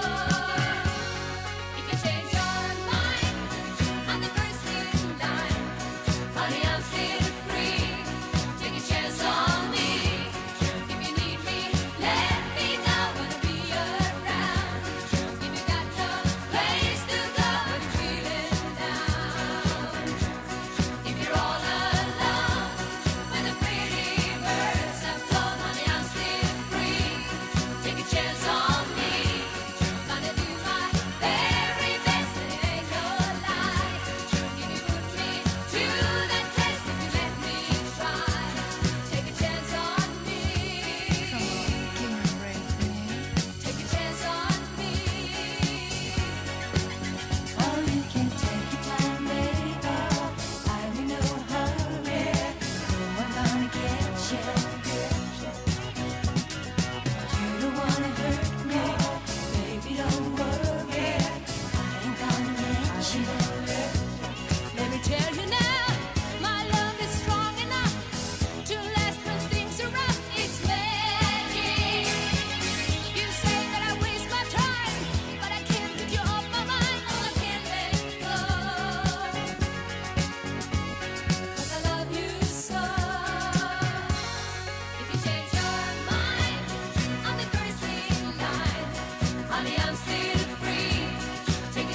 If you change your mind, I'm the first in line. Honey, I'm still free. Take a chance on me. If you need me, let me know. Gonna be around. If you got no place to go when you're feeling down. If you're all alone, when the pretty birds have flown, honey, I'm still free. Take a chance on me. Gonna do my very best, and it ain't no lie. If you put me to the test, if you let me try, take a chance on me. Come on, give me a break, take a chance on me. Oh, you can take your time, baby. I'm in no hurry. No one gonna get you. You don't wanna hurt me, baby. Don't worry. I ain't gonna let you. Let me tell you now, my love is strong enough to last when things are rough. It's magic. You say that I waste my time, but I can't get you off my mind. Oh, I can't let go. 'Cause I love you so. If you change your mind, I'm the first in line. Honey, I'm still free. Take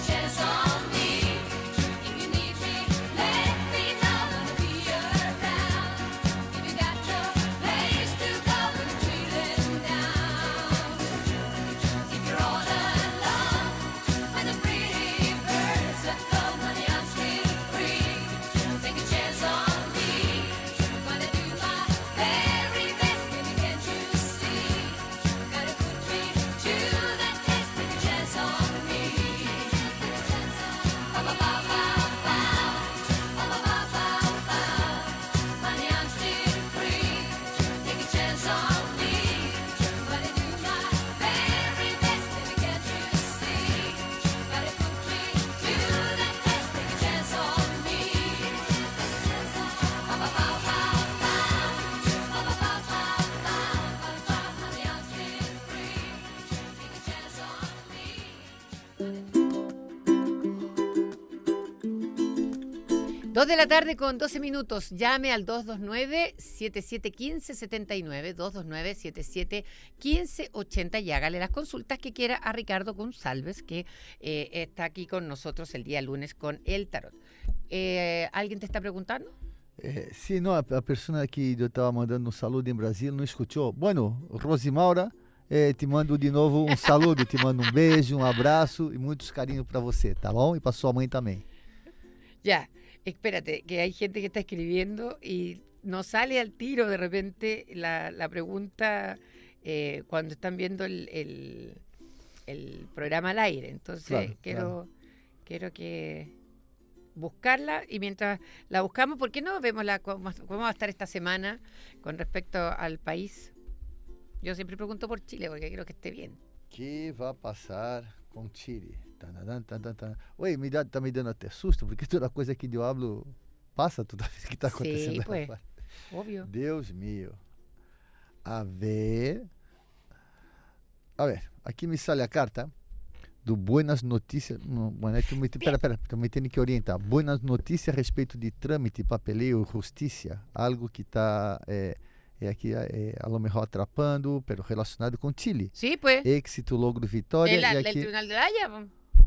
Dos de la tarde con doce minutos. Llame al dos dos nueve, siete siete uno cinco, siete nueve, dos dos nueve, siete siete uno cinco, ocho cero y hágale las consultas que quiera a Ricardo González, que eh, está aquí con nosotros el día lunes con el tarot. Eh, ¿Alguien te está preguntando? Eh, sim, não, a, a pessoa que eu estava mandando um saludo em Brasília não escutou. Bueno, Rosimaura, eh, te mando de novo um saludo, te mando um beijo, um abraço e muitos carinhos para você, tá bom? E para sua mãe também. Ya, espérate, que hay gente que está escribiendo y no sale al tiro de repente la, la pregunta eh, cuando están viendo el, el, el programa al aire. Entonces Claro, quiero, claro. quiero que buscarla y mientras la buscamos, ¿por qué no vemos la, cómo, cómo va a estar esta semana con respecto al país? Yo siempre pregunto por Chile porque quiero que esté bien. Que vai passar com Chile? Tanadã, tanadã, tanadã. Oi, me dá, tá me dando até susto, porque toda coisa que eu hablo passa toda vez que está acontecendo. Sí, lá pues, fora. obvio. Deus meu. A ver. A ver, aqui me sale a carta do Buenas Notícias. Não, bueno, é que me, pera, pera, me tem que orientar. Buenas Notícias a respeito de trâmite, papeleio, justiça. Algo que está. É, é aqui, é, a lo mejor atrapando, pero relacionado com Chile. Sí, pues. Éxito, logro, vitória. El, e el aqui, Tribunal de la Haya. pues.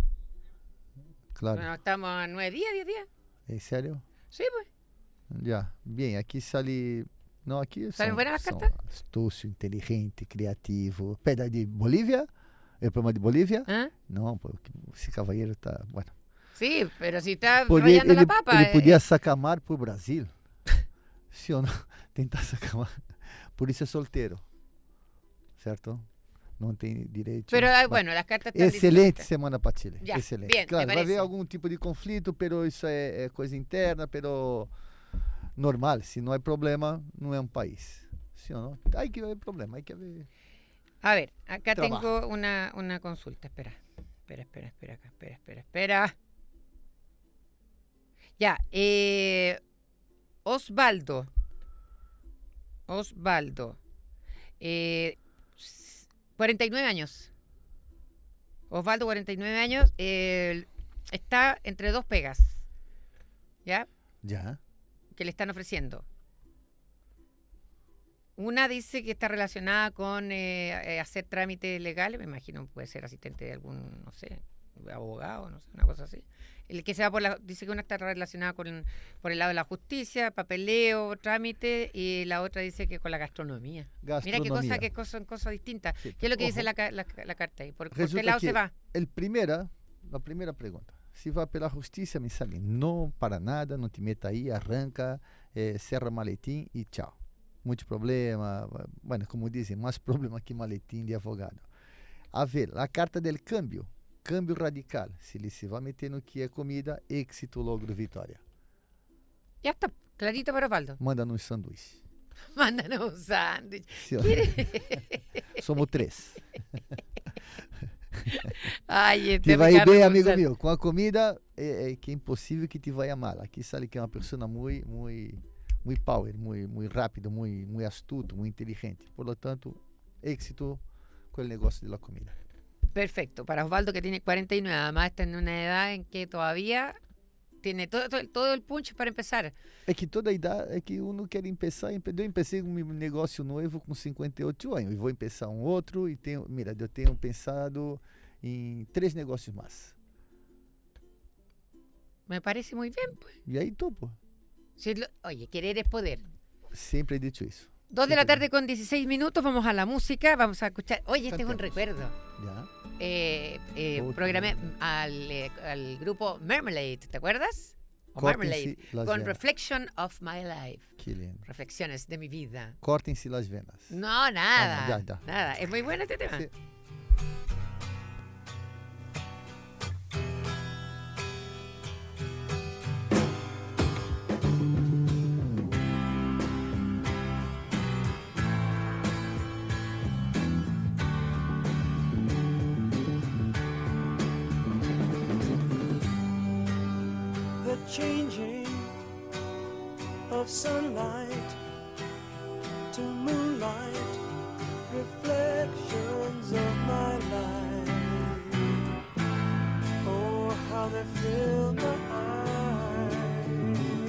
claro. Bueno, estamos a nueve días, diez días. É sério? Sí, pues. Já. Bem, aqui sale. Não, aqui ¿Salen são, buenas las são cartas? astúcio, inteligente, criativo. Pera, de Bolívia? É o problema de Bolívia? ¿Ah? Não, pô, esse cavalheiro está. Bueno. Sí, pero si está Podia, rayando ele, la papa. ele eh, podia sacamar pro Brasil. Sim ou não? Tentar sacamar. Por isso é solteiro. Certo? Não tem direito. Pero ah, Vai. bueno, las cartas están Excelente diciendo- semana para Chile. Ya, Excelente. bien, me claro, vai parece. haver algum tipo de conflito, pero isso é, é coisa interna, pero normal. Se não é problema, não é um país. Sim ou não? Hay que haver problema, hay que haver. A ver, acá Trabajo. tengo una, una consulta. Espera, espera, espera, espera, acá, espera, espera, espera. Ya, eh, Osvaldo. Osvaldo. Eh, s- cuarenta y nueve años. Osvaldo, cuarenta y nueve años. eh, está entre dos pegas. ¿Ya? Já. Que le están ofreciendo. Una dice que está relacionada con eh, eh, hacer trámites legales, me imagino puede ser asistente de algún, no sé, abogado, no sé, una cosa así. El que se va por la, dice que una está relacionada con por el lado de la justicia, papeleo, trámite, y la otra dice que con la gastronomía. Mira qué cosa, Gastronomía. que cosas, son cosas distintas. Sí, ¿Qué es lo que dice ojo. la, ca- la, la carta ahí? ¿Por, por Resulta qué lado que se va? El primeira, a primeira pergunta. Se vai pela justiça, me sale não para nada, não te meta aí, arranca, eh, cerra maletim e tchau. Muito problema, va- bueno, como dizem, mais problema que maletim de advogado. A ver, a carta del câmbio, câmbio radical. Se ele se vai meter no que é comida, êxito, logro, vitória. Ya está, clarito para Osvaldo. Manda num sanduíche. Mándanos un sándwich. Sim, ¿Quiere? somos três. Ay, este Te vai Ricardo bem, amigo González. meu. Com a comida, é, é que é impossível que te vaya mal. Aqui sale que é uma pessoa muito, muito, muito power, muito, muito rápido, muito, muito astuto, muito inteligente. Por lo tanto, éxito com o negócio da comida. Perfecto. Para Osvaldo, que tiene cuarenta y nueve, además está en una edad en que todavía tiene todo, todo, todo el punch para empezar. É que toda idade, é que uno quer empezar, empe- eu empecei um negócio novo com cinquenta e oito anos, e vou empezar um outro, e tenho, mira, eu tenho pensado em três negócios mais. Me parece muy bien, pues. E aí tô, pô. Si es lo- oye, querer es poder. Sempre he dicho isso. Dos de la tarde con dieciséis minutos, vamos a la música, vamos a escuchar. Oye, este es un Cantemos. recuerdo. Já? Eh, eh, Oh, qué programé al, eh, al grupo Marmalade, ¿te acuerdas? O Córtense Marmalade, las con venas. Reflection of My Life. Que lindo. Reflexiones de mi vida. Cortem-se las venas. No, nada. Ah, no, ya, ya. Nada. Es muy bueno este tema. Sí. The changing of sunlight to moonlight, reflections of my life. Oh, how they fill my eyes.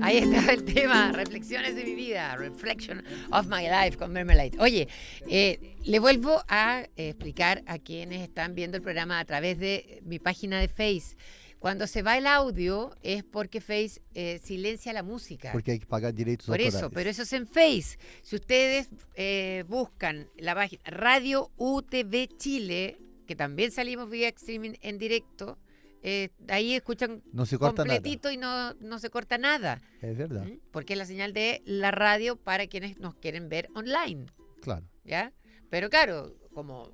Ahí está el tema, Reflexiones de mi vida, Reflection of my life con Marmalade. Oye, eh, le vuelvo a eh, explicar a quienes están viendo el programa a través de mi página de Face. Cuando se va el audio es porque Face eh, silencia la música. Porque hay que pagar derechos Por autorales. eso, pero eso es en Face. Si ustedes eh, buscan la página Radio U T V Chile, que también salimos vía streaming en directo, eh, ahí escuchan No se corta completito y no, no se corta nada. Es verdad. ¿Mm? Porque es la señal de la radio para quienes nos quieren ver online. Claro. ¿Ya? Pero claro, como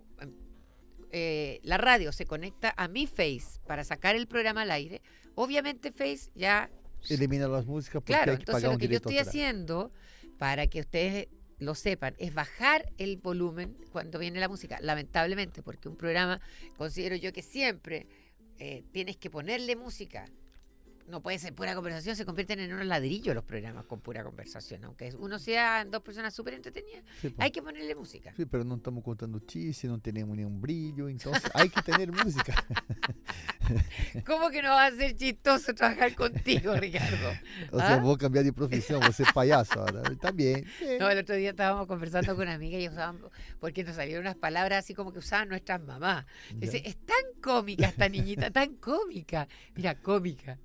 eh, la radio se conecta a mi Face para sacar el programa al aire, obviamente Face ya... Elimina las músicas porque Claro, hay que entonces pagar lo un que yo derecho estoy autoral. haciendo, para que ustedes lo sepan, es bajar el volumen cuando viene la música, lamentablemente, porque un programa, considero yo que siempre eh, tienes que ponerle música. No puede ser pura conversación, se convierten en unos ladrillos los programas con pura conversación, aunque uno sea dos personas súper entretenidas, Sí, pues. hay que ponerle música. Sí, pero no estamos contando chistes, no tenemos ni un brillo, entonces hay que tener música. ¿Cómo que no va a ser chistoso trabajar contigo, Ricardo? O sea, ¿Ah? voy a cambiar de profesión, voy a ser payaso ahora. Está bien. bien. No, el otro día estábamos conversando con una amiga y usaban, porque nos salieron unas palabras así como que usaban nuestras mamás. Dice, es tan cómica esta niñita, tan cómica. Mira, cómica.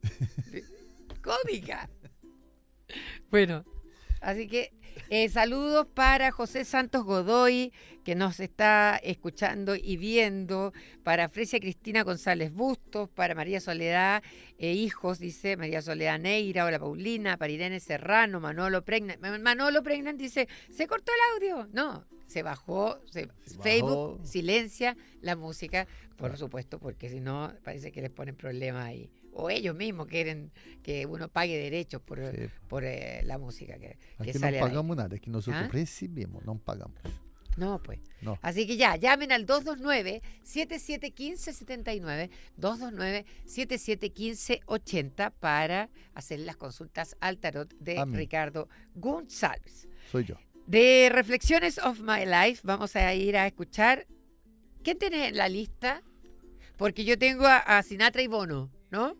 Cómica. Bueno, así que eh, saludos para José Santos Godoy, que nos está escuchando y viendo, para Fresia Cristina González Bustos, para María Soledad e hijos, dice María Soledad Neira, hola Paulina, para Irene Serrano, Manolo Pregnan. Manolo Pregnan dice, ¿se cortó el audio? No, se bajó, se, Se Facebook bajó. silencia la música, por supuesto, porque si no parece que les ponen problemas ahí. O ellos mismos quieren que uno pague derechos por, Sí. por eh, la música que, que Aquí no sale al aire. pagamos nada, aquí nosotros ¿Ah? recibimos, no pagamos. No, pues. No. Así que ya, llamen al dos dos nueve, siete siete uno cinco, siete nueve, dos dos nueve, siete siete uno cinco, ocho cero para hacer las consultas al tarot de A mí. Ricardo González. Soy yo. De Reflexiones of My Life, vamos a ir a escuchar. ¿Quién tiene en la lista? Porque yo tengo a, a Sinatra y Bono, ¿no?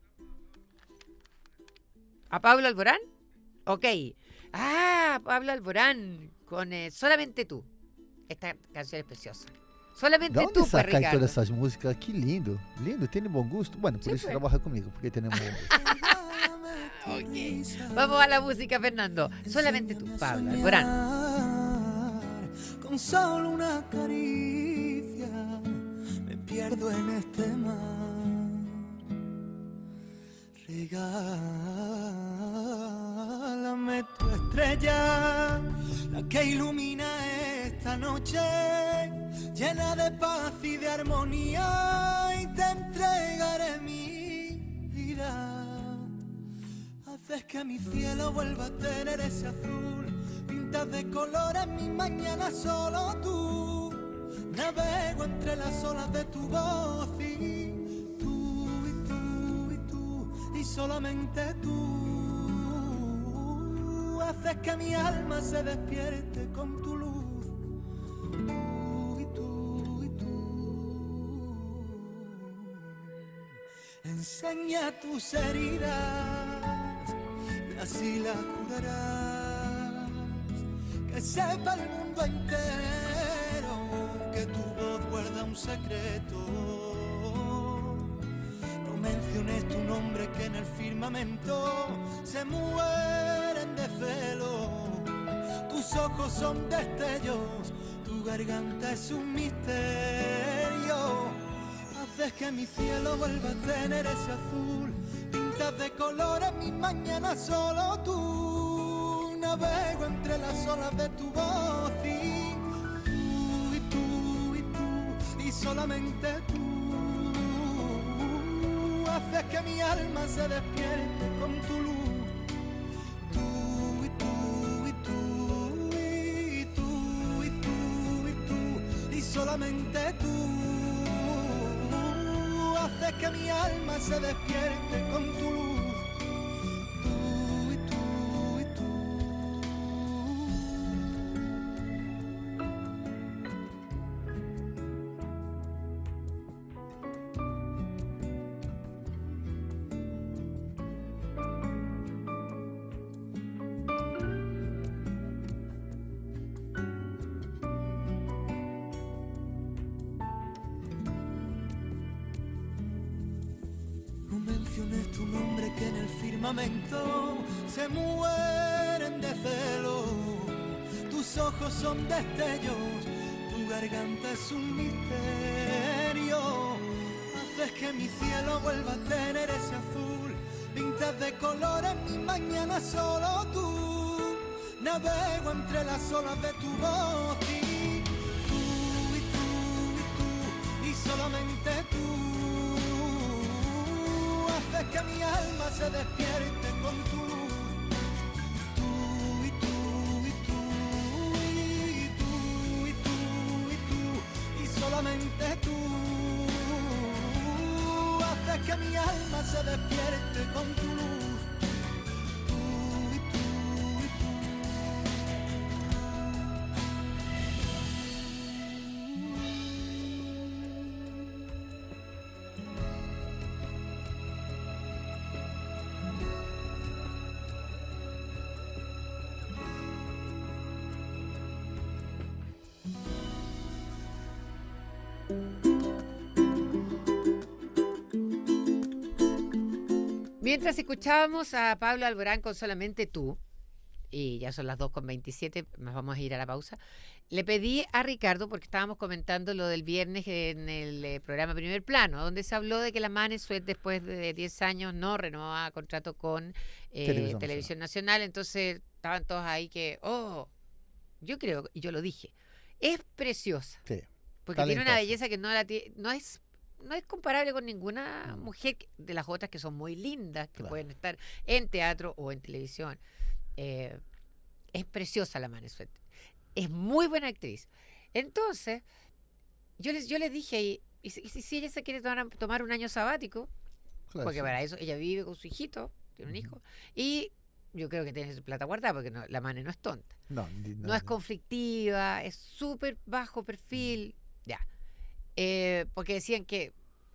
¿A Pablo Alborán? Ok. Ah, Pablo Alborán, con eh, Solamente Tú. Esta canción es preciosa. Solamente ¿De dónde tú, pues, sacan Ricardo. todas esas músicas? Qué lindo, lindo, tiene buen gusto. Bueno, por Sí, eso pues. trabaja conmigo, porque tenemos buen gusto. Ok. Vamos a la música, Fernando. Solamente tú, Pablo Alborán. Con solo una caricia me pierdo en este mar. Regálame tu estrella, la que ilumina esta noche, llena de paz y de armonía, y te entregaré mi vida. Haces que mi cielo vuelva a tener ese azul, pintas de colores mi mañana solo tú. Navego entre las olas de tu voz y tú y tú y tú y solamente tú. Haces que mi alma se despierte con tu luz. Tú y tú y tú. Enseña tus heridas y así las curarás. Que sepa el mundo entero que tu voz guarda un secreto. No menciones tu nombre, que en el firmamento se mueren de celo. Tus ojos son destellos, tu garganta es un misterio. Haces que mi cielo vuelva a tener ese azul, pintas de colores mis mañanas solo tú. Navego entre las olas de tu voz y tú y tú y tú y solamente tú. Haces que mi alma se despierte con tu luz. Tú y tú y tú y tú y tú y tú y solamente tú. Haces que mi alma se despierte con tu luz. canciones tu nombre que en el firmamento se mueren de celo. Tus ojos son destellos, tu garganta es un misterio. Haces que mi cielo vuelva a tener ese azul, pintas de colores mi mañana solo tú. Navego entre las olas de tu voz y tú, y tú, y tú, y solamente tú. Haces que mi alma se despierte con tu luz. Tú, y tú, y tú, y tú, y tú, y tú, y solamente tú. Haces que mi alma se despierte con tu luz. Mientras escuchábamos a Pablo Alborán con Solamente Tú, y ya son las dos con veintisiete, nos vamos a ir a la pausa, le pedí a Ricardo, porque estábamos comentando lo del viernes en el eh, programa Primer Plano, donde se habló de que la Mane Suet después de diez años no renovaba contrato con eh, Televisión, Televisión Nacional. Nacional, entonces estaban todos ahí que, oh, yo creo, y yo lo dije, es preciosa, sí, porque tiene una belleza que no, la tiene, no es... No es comparable con ninguna mm. mujer de las otras que son muy lindas, que claro. pueden estar en teatro o en televisión. Eh, es preciosa la Mane Suet. Es muy buena actriz. Entonces, yo les, yo les dije, y, y, si, y si ella se quiere tomar, tomar un año sabático, claro, porque sí. para eso ella vive con su hijito, tiene un hijo, y yo creo que tiene su plata guardada, porque no, la Mane no es tonta. No, no, no, no es conflictiva, es súper bajo perfil, mm. ya. Eh, porque decían que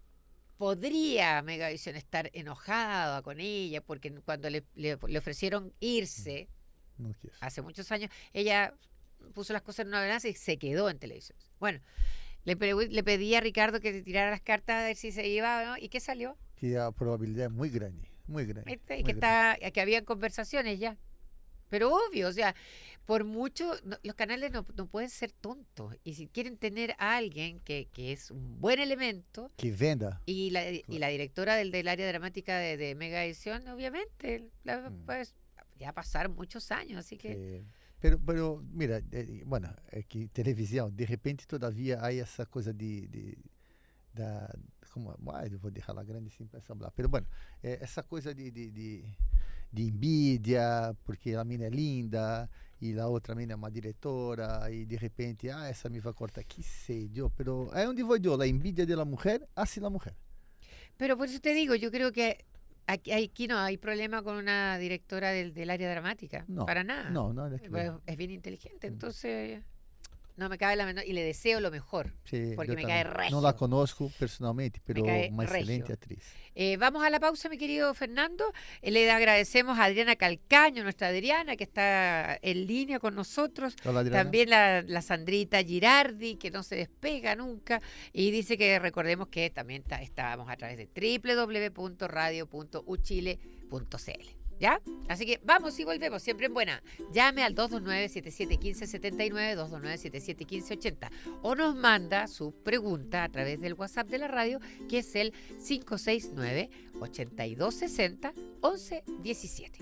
podría Megavisión estar enojada con ella porque cuando le, le, le ofrecieron irse no hace muchos años, ella puso las cosas en una balanza y se quedó en televisión. Bueno, le, le pedí a Ricardo que tirara las cartas a ver si se iba, ¿no? ¿Y qué salió? Que la probabilidad es muy grande, muy grande. ¿Viste? Y muy que, grande. Está, que habían conversaciones ya. Pero obvio, o sea, por mucho, no, los canales no, no pueden ser tontos. Y si quieren tener a alguien que, que es un buen elemento... Que venda. Y la, claro. y la directora del, del área dramática de, de Megavisión, obviamente, la, mm. pues ya pasaron muchos años, así que... Eh, pero, pero, mira, eh, bueno, es que televisión, de repente todavía hay esa cosa de... de da, como, ah, eu vou deixar la grande sin pensar hablar, pero bueno, eh, esa cosa de... de, de de envidia, porque a mina é linda, e a outra mina é uma diretora, e de repente, ah, essa me vai cortar, que sei eu, pero é onde vou eu, a envidia de la mujer hacia la mujer. Pero por eso te digo, yo creo que aquí, aquí no hay problema con una directora del, del área dramática, no, para nada. No, no, es, pues, es bien inteligente, entonces... No me cabe la menor, y le deseo lo mejor, sí, porque me también. cae regio. No la conozco personalmente, pero una excelente regio. actriz. Eh, vamos a la pausa, mi querido Fernando. Eh, le agradecemos a Adriana Calcaño, nuestra Adriana, que está en línea con nosotros. Hola, también la, la Sandrita Girardi, que no se despega nunca. Y dice que recordemos que también está, estábamos a través de doble u doble u doble u punto radio punto u chile punto c l. ¿Ya? Así que vamos y volvemos, siempre en buena. Llame al dos dos nueve, siete siete uno cinco siete nueve, dos dos nueve, siete siete uno cinco ocho cero o nos manda su pregunta a través del WhatsApp de la radio, que es el cinco seis nueve, ocho dos seis cero, once diecisiete.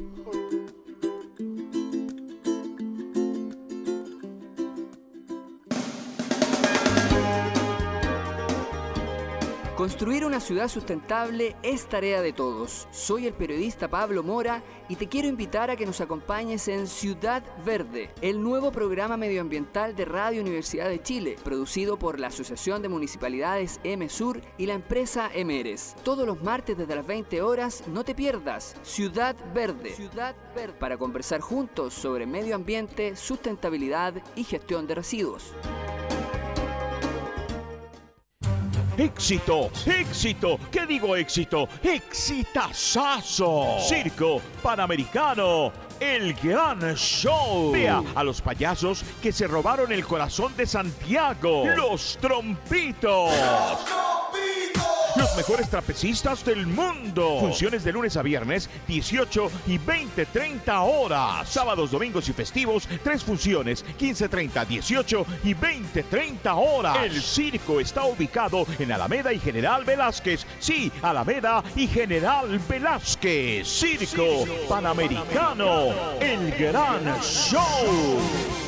Construir una ciudad sustentable es tarea de todos. Soy el periodista Pablo Mora y te quiero invitar a que nos acompañes en Ciudad Verde, el nuevo programa medioambiental de Radio Universidad de Chile, producido por la Asociación de Municipalidades EMESUR y la empresa Emeres. Todos los martes desde las veinte horas, no te pierdas Ciudad Verde, Ciudad Verde, para conversar juntos sobre medio ambiente, sustentabilidad y gestión de residuos. ¡Éxito! ¡Éxito! ¿Qué digo éxito? ¡Exitazazo! Circo Panamericano, el gran show. Vea a los payasos que se robaron el corazón de Santiago. Los Trompitos. ¡Los Trompitos! Los mejores trapecistas del mundo. Funciones de lunes a viernes, dieciocho y veinte treinta horas. Sábados, domingos y festivos, tres funciones, quince treinta, dieciocho y veinte treinta horas. El circo está ubicado en Alameda y General Velázquez. Sí, Alameda y General Velázquez. Circo Panamericano, el gran show.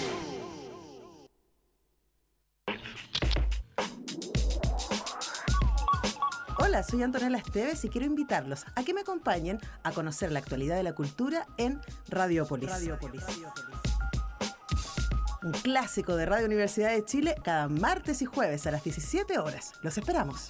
Hola, soy Antonella Esteves y quiero invitarlos a que me acompañen a conocer la actualidad de la cultura en Radiopolis. Radiopolis. Un clásico de Radio Universidad de Chile cada martes y jueves a las diecisiete horas. Los esperamos.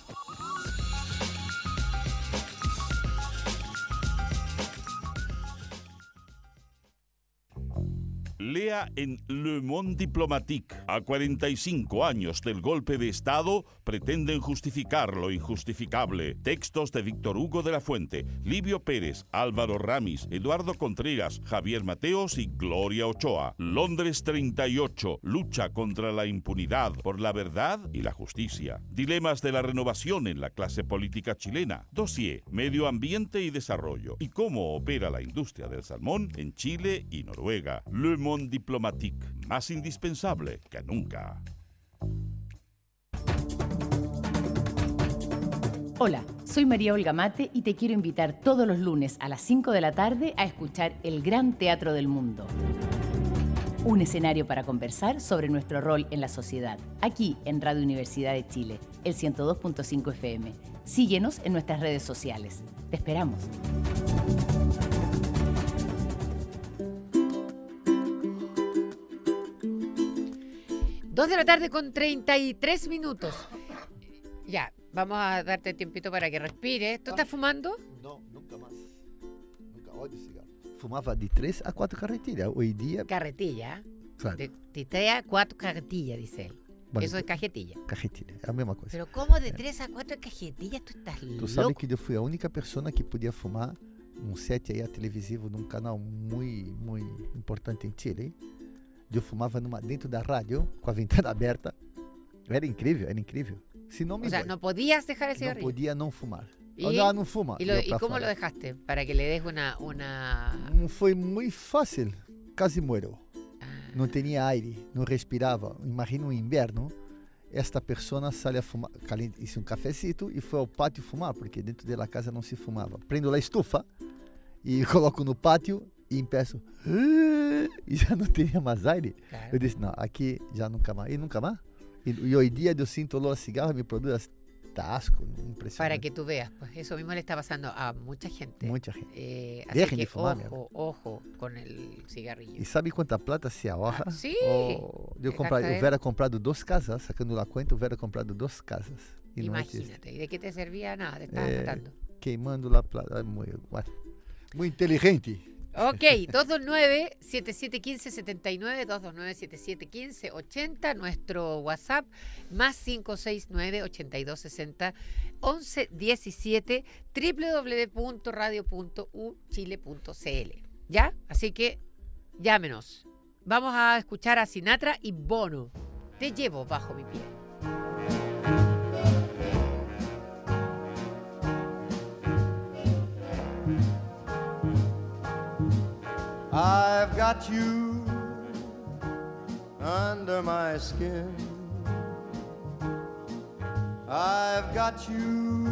Lea en Le Monde Diplomatique. A cuarenta y cinco años del golpe de Estado, pretenden justificar lo injustificable. Textos de Víctor Hugo de la Fuente, Livio Pérez, Álvaro Ramis, Eduardo Contreras, Javier Mateos y Gloria Ochoa. Londres treinta y ocho. Lucha contra la impunidad por la verdad y la justicia. Dilemas de la renovación en la clase política chilena. Dossier, medio ambiente y desarrollo. Y cómo opera la industria del salmón en Chile y Noruega. Le Monde Diplomatique, más indispensable que nunca. Hola, soy María Olga Mate y te quiero invitar todos los lunes a las cinco de la tarde a escuchar El Gran Teatro del Mundo. Un escenario para conversar sobre nuestro rol en la sociedad, aquí en Radio Universidad de Chile, el ciento dos punto cinco F M. Síguenos en nuestras redes sociales. Te esperamos. Dos de la tarde con treinta y tres minutos. Ya, vamos a darte tiempito para que respires. ¿Tú estás fumando? No, nunca más. Nunca odio cigarro. Fumaba de tres a cuatro carretillas. Hoy día... Carretilla. Claro. De, de tres a cuatro cajetillas, dice él. Bueno, Eso es cajetilla. Cajetilla, é a mesma coisa. Pero ¿cómo de tres a cuatro cajetillas? Tú estás loco. Tu sabe que eu fui a única pessoa que podia fumar um set aí televisivo num canal muito, muito importante em Chile, hein? Eu fumava numa, dentro da rádio, com a ventana aberta. Era incrível, era incrível. Se não me O sea, voy. no podías dejar el Não cigarrillo. podia não fumar. ¿Y? Oh, não, não fuma. ¿Y, lo- Eu y pra cómo fora. lo dejaste? Para que le des una... una... Não foi muito fácil. Quase muero. Ah. Não tinha aire, não respirava. Imagina um inverno. Esta pessoa sai a fumar, caliente, isso um cafecito e foi ao pátio fumar, porque dentro da casa não se fumava. Prendo a estufa e coloco no pátio e empeço. E já não tinha mais aire. Claro. Eu disse, não, aqui já nunca mais. E nunca mais. E, e hoje em dia eu sinto olor a cigarro, me produz hasta asco, impresionante. Para que tú veas, pues eso mismo le está pasando a mucha gente. Mucha gente. Eh, así Dejen que de fumar, mi ojo, ojo con el cigarrillo. E sabe quanta plata se ahorra? Ah, sí. Oh, eu, comprar, eu Vera comprado duas casas, sacando lá conta, eu Vera comprado duas casas. E não existe. Imagínate. ¿Y de qué te servía? Nada, te estabas Eh, matando. Queimando la plata. Muy, bueno, muy inteligente. Ok, dos dos nueve, siete siete uno cinco, siete nueve, dos dos nueve, siete siete uno cinco, ocho cero, nuestro WhatsApp, más cinco seis nueve, ocho dos seis cero, once diecisiete, w w w punto radio punto u chile punto c l. ¿Ya? Así que llámenos. Vamos a escuchar a Sinatra y Bono. Te llevo bajo mi piel. I've got you under my skin. I've got you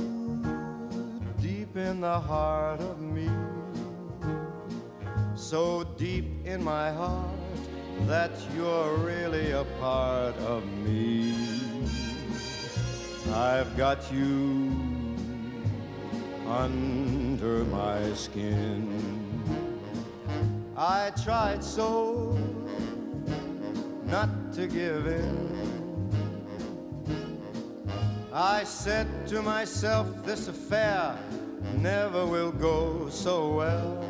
deep in the heart of me. So deep in my heart that you're really a part of me. I've got you under my skin. I tried so not to give in. I said to myself, this affair never will go so well.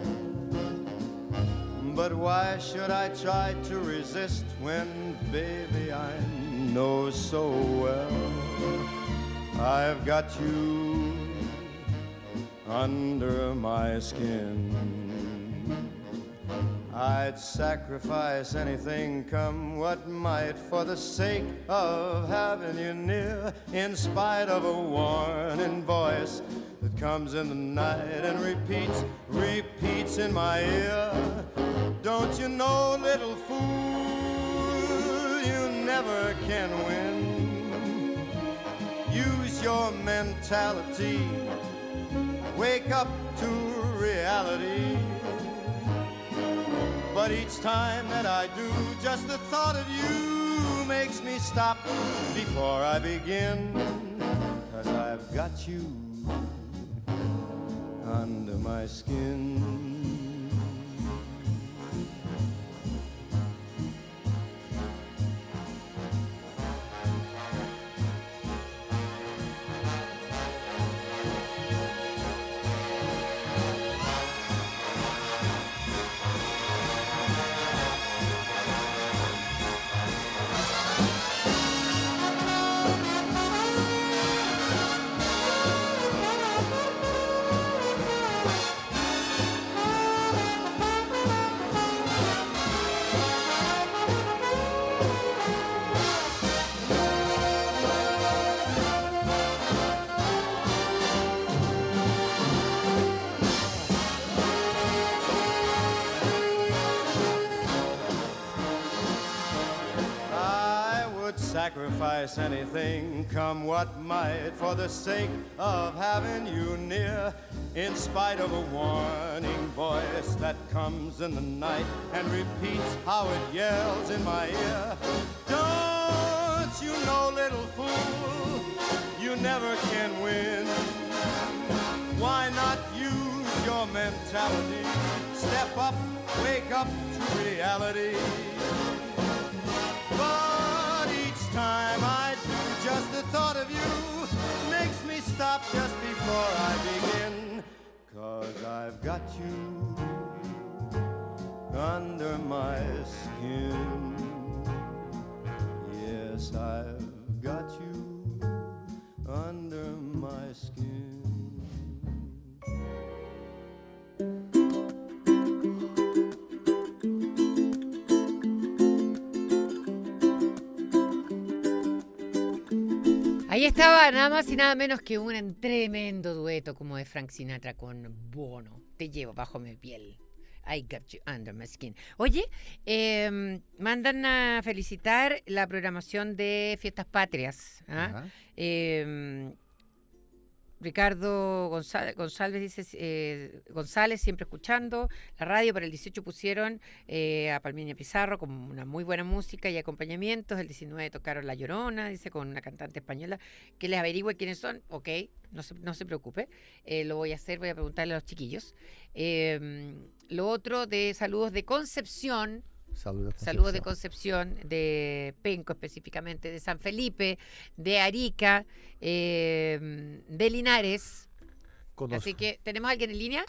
But why should I try to resist when, baby, I know so well I've got you under my skin. I'd sacrifice anything, come what might, for the sake of having you near, in spite of a warning voice that comes in the night and repeats, repeats in my ear. Don't you know, little fool, you never can win. Use your mentality, wake up to reality. But each time that I do, just the thought of you makes me stop before I begin. 'Cause I've got you under my skin. Sacrifice anything, come what might, for the sake of having you near, in spite of a warning voice that comes in the night and repeats how it yells in my ear. Don't you know, little fool, you never can win. Why not use your mentality? Step up, wake up to reality. But each time I do, just the thought of you makes me stop just before I begin. 'Cause I've got you under my skin. Yes, I've got you under my skin. Ahí estaba nada más y nada menos que un tremendo dueto como de Frank Sinatra con Bono. Te llevo bajo mi piel. I got you under my skin. Oye, eh, mandan a felicitar la programación de Fiestas Patrias. ¿Ah? Eh, Ricardo González, González dice, eh, González, siempre escuchando la radio. Para el dieciocho pusieron eh, a Palminia Pizarro con una muy buena música y acompañamientos. El diecinueve tocaron La Llorona, dice, con una cantante española. Que les averigüe quiénes son. Ok, no se, no se preocupe. Eh, lo voy a hacer, voy a preguntarle a los chiquillos. Eh, lo otro de saludos de Concepción. Saludos, Saludos de Concepción, de Penco específicamente, de San Felipe, de Arica, eh, de Linares. Conozco. Así que, ¿tenemos a alguien en línea?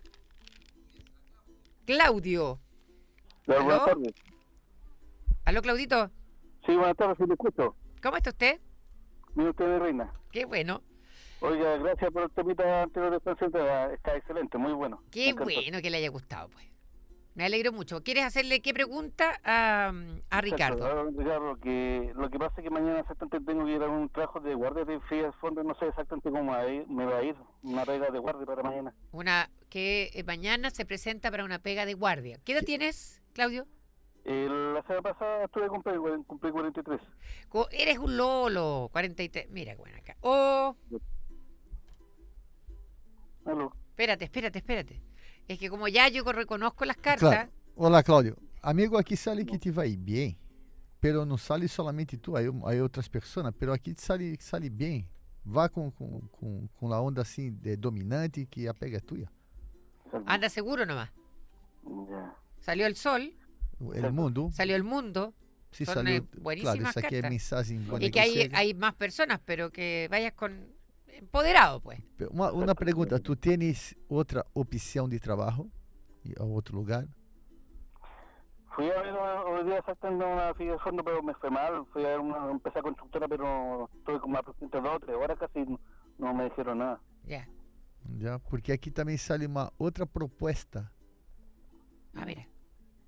Claudio. Hola, buenas ¿Aló? tardes. ¿Aló, Claudito? Sí, buenas tardes, sí, te escucho. ¿Cómo está usted? Mira usted de reina. Qué bueno. Oiga, gracias por el temita anterior de esta entrega. Está excelente, muy bueno. Qué bueno que le haya gustado, pues. Me alegro mucho. ¿Quieres hacerle qué pregunta a, a Ricardo? Exacto. Ricardo, que lo que pasa es que mañana exactamente tengo que ir a un trabajo de guardia de frías de fondo, no sé exactamente cómo me va a ir, me va a ir una pega de guardia para mañana. Una que eh, mañana se presenta para una pega de guardia. ¿Qué edad tienes, Claudio? Eh, la semana pasada estuve cumplí, cumplí cuarenta y tres. Co- Eres un lolo, cuarenta y tres. Mira, bueno, acá. Oh, Aló. espérate, espérate, espérate. Es que como ya yo reconozco las cartas, Claro. Olá, Cláudio. Amigo, aqui sale que te vai bem, pero não sale solamente tu, aí, aí outras pessoas, pero aqui sale, sale bem. Vá com, com, com, com a onda assim de dominante que a pega é tua. anda seguro nomás. Ya. Salió el sol, El mundo. salió el mundo. Sí, Son salió. eh, Claro, buenísimas isso aqui é cartas. mensagem bonita. Y que hay, hay más personas, pero que vayas con empoderado, pues. Uma, uma pergunta, tu tens outra opção de trabalho a outro lugar? Fui a ver hoy día exactamente una fila de fondo, pero me fue mal. Fui a ver una, empecé a constructora, pero estuve como aproximadamente dos o tres horas casi, no, no me dijeron nada. Ya. Já, porque aqui também sale uma outra proposta. Ah, mira.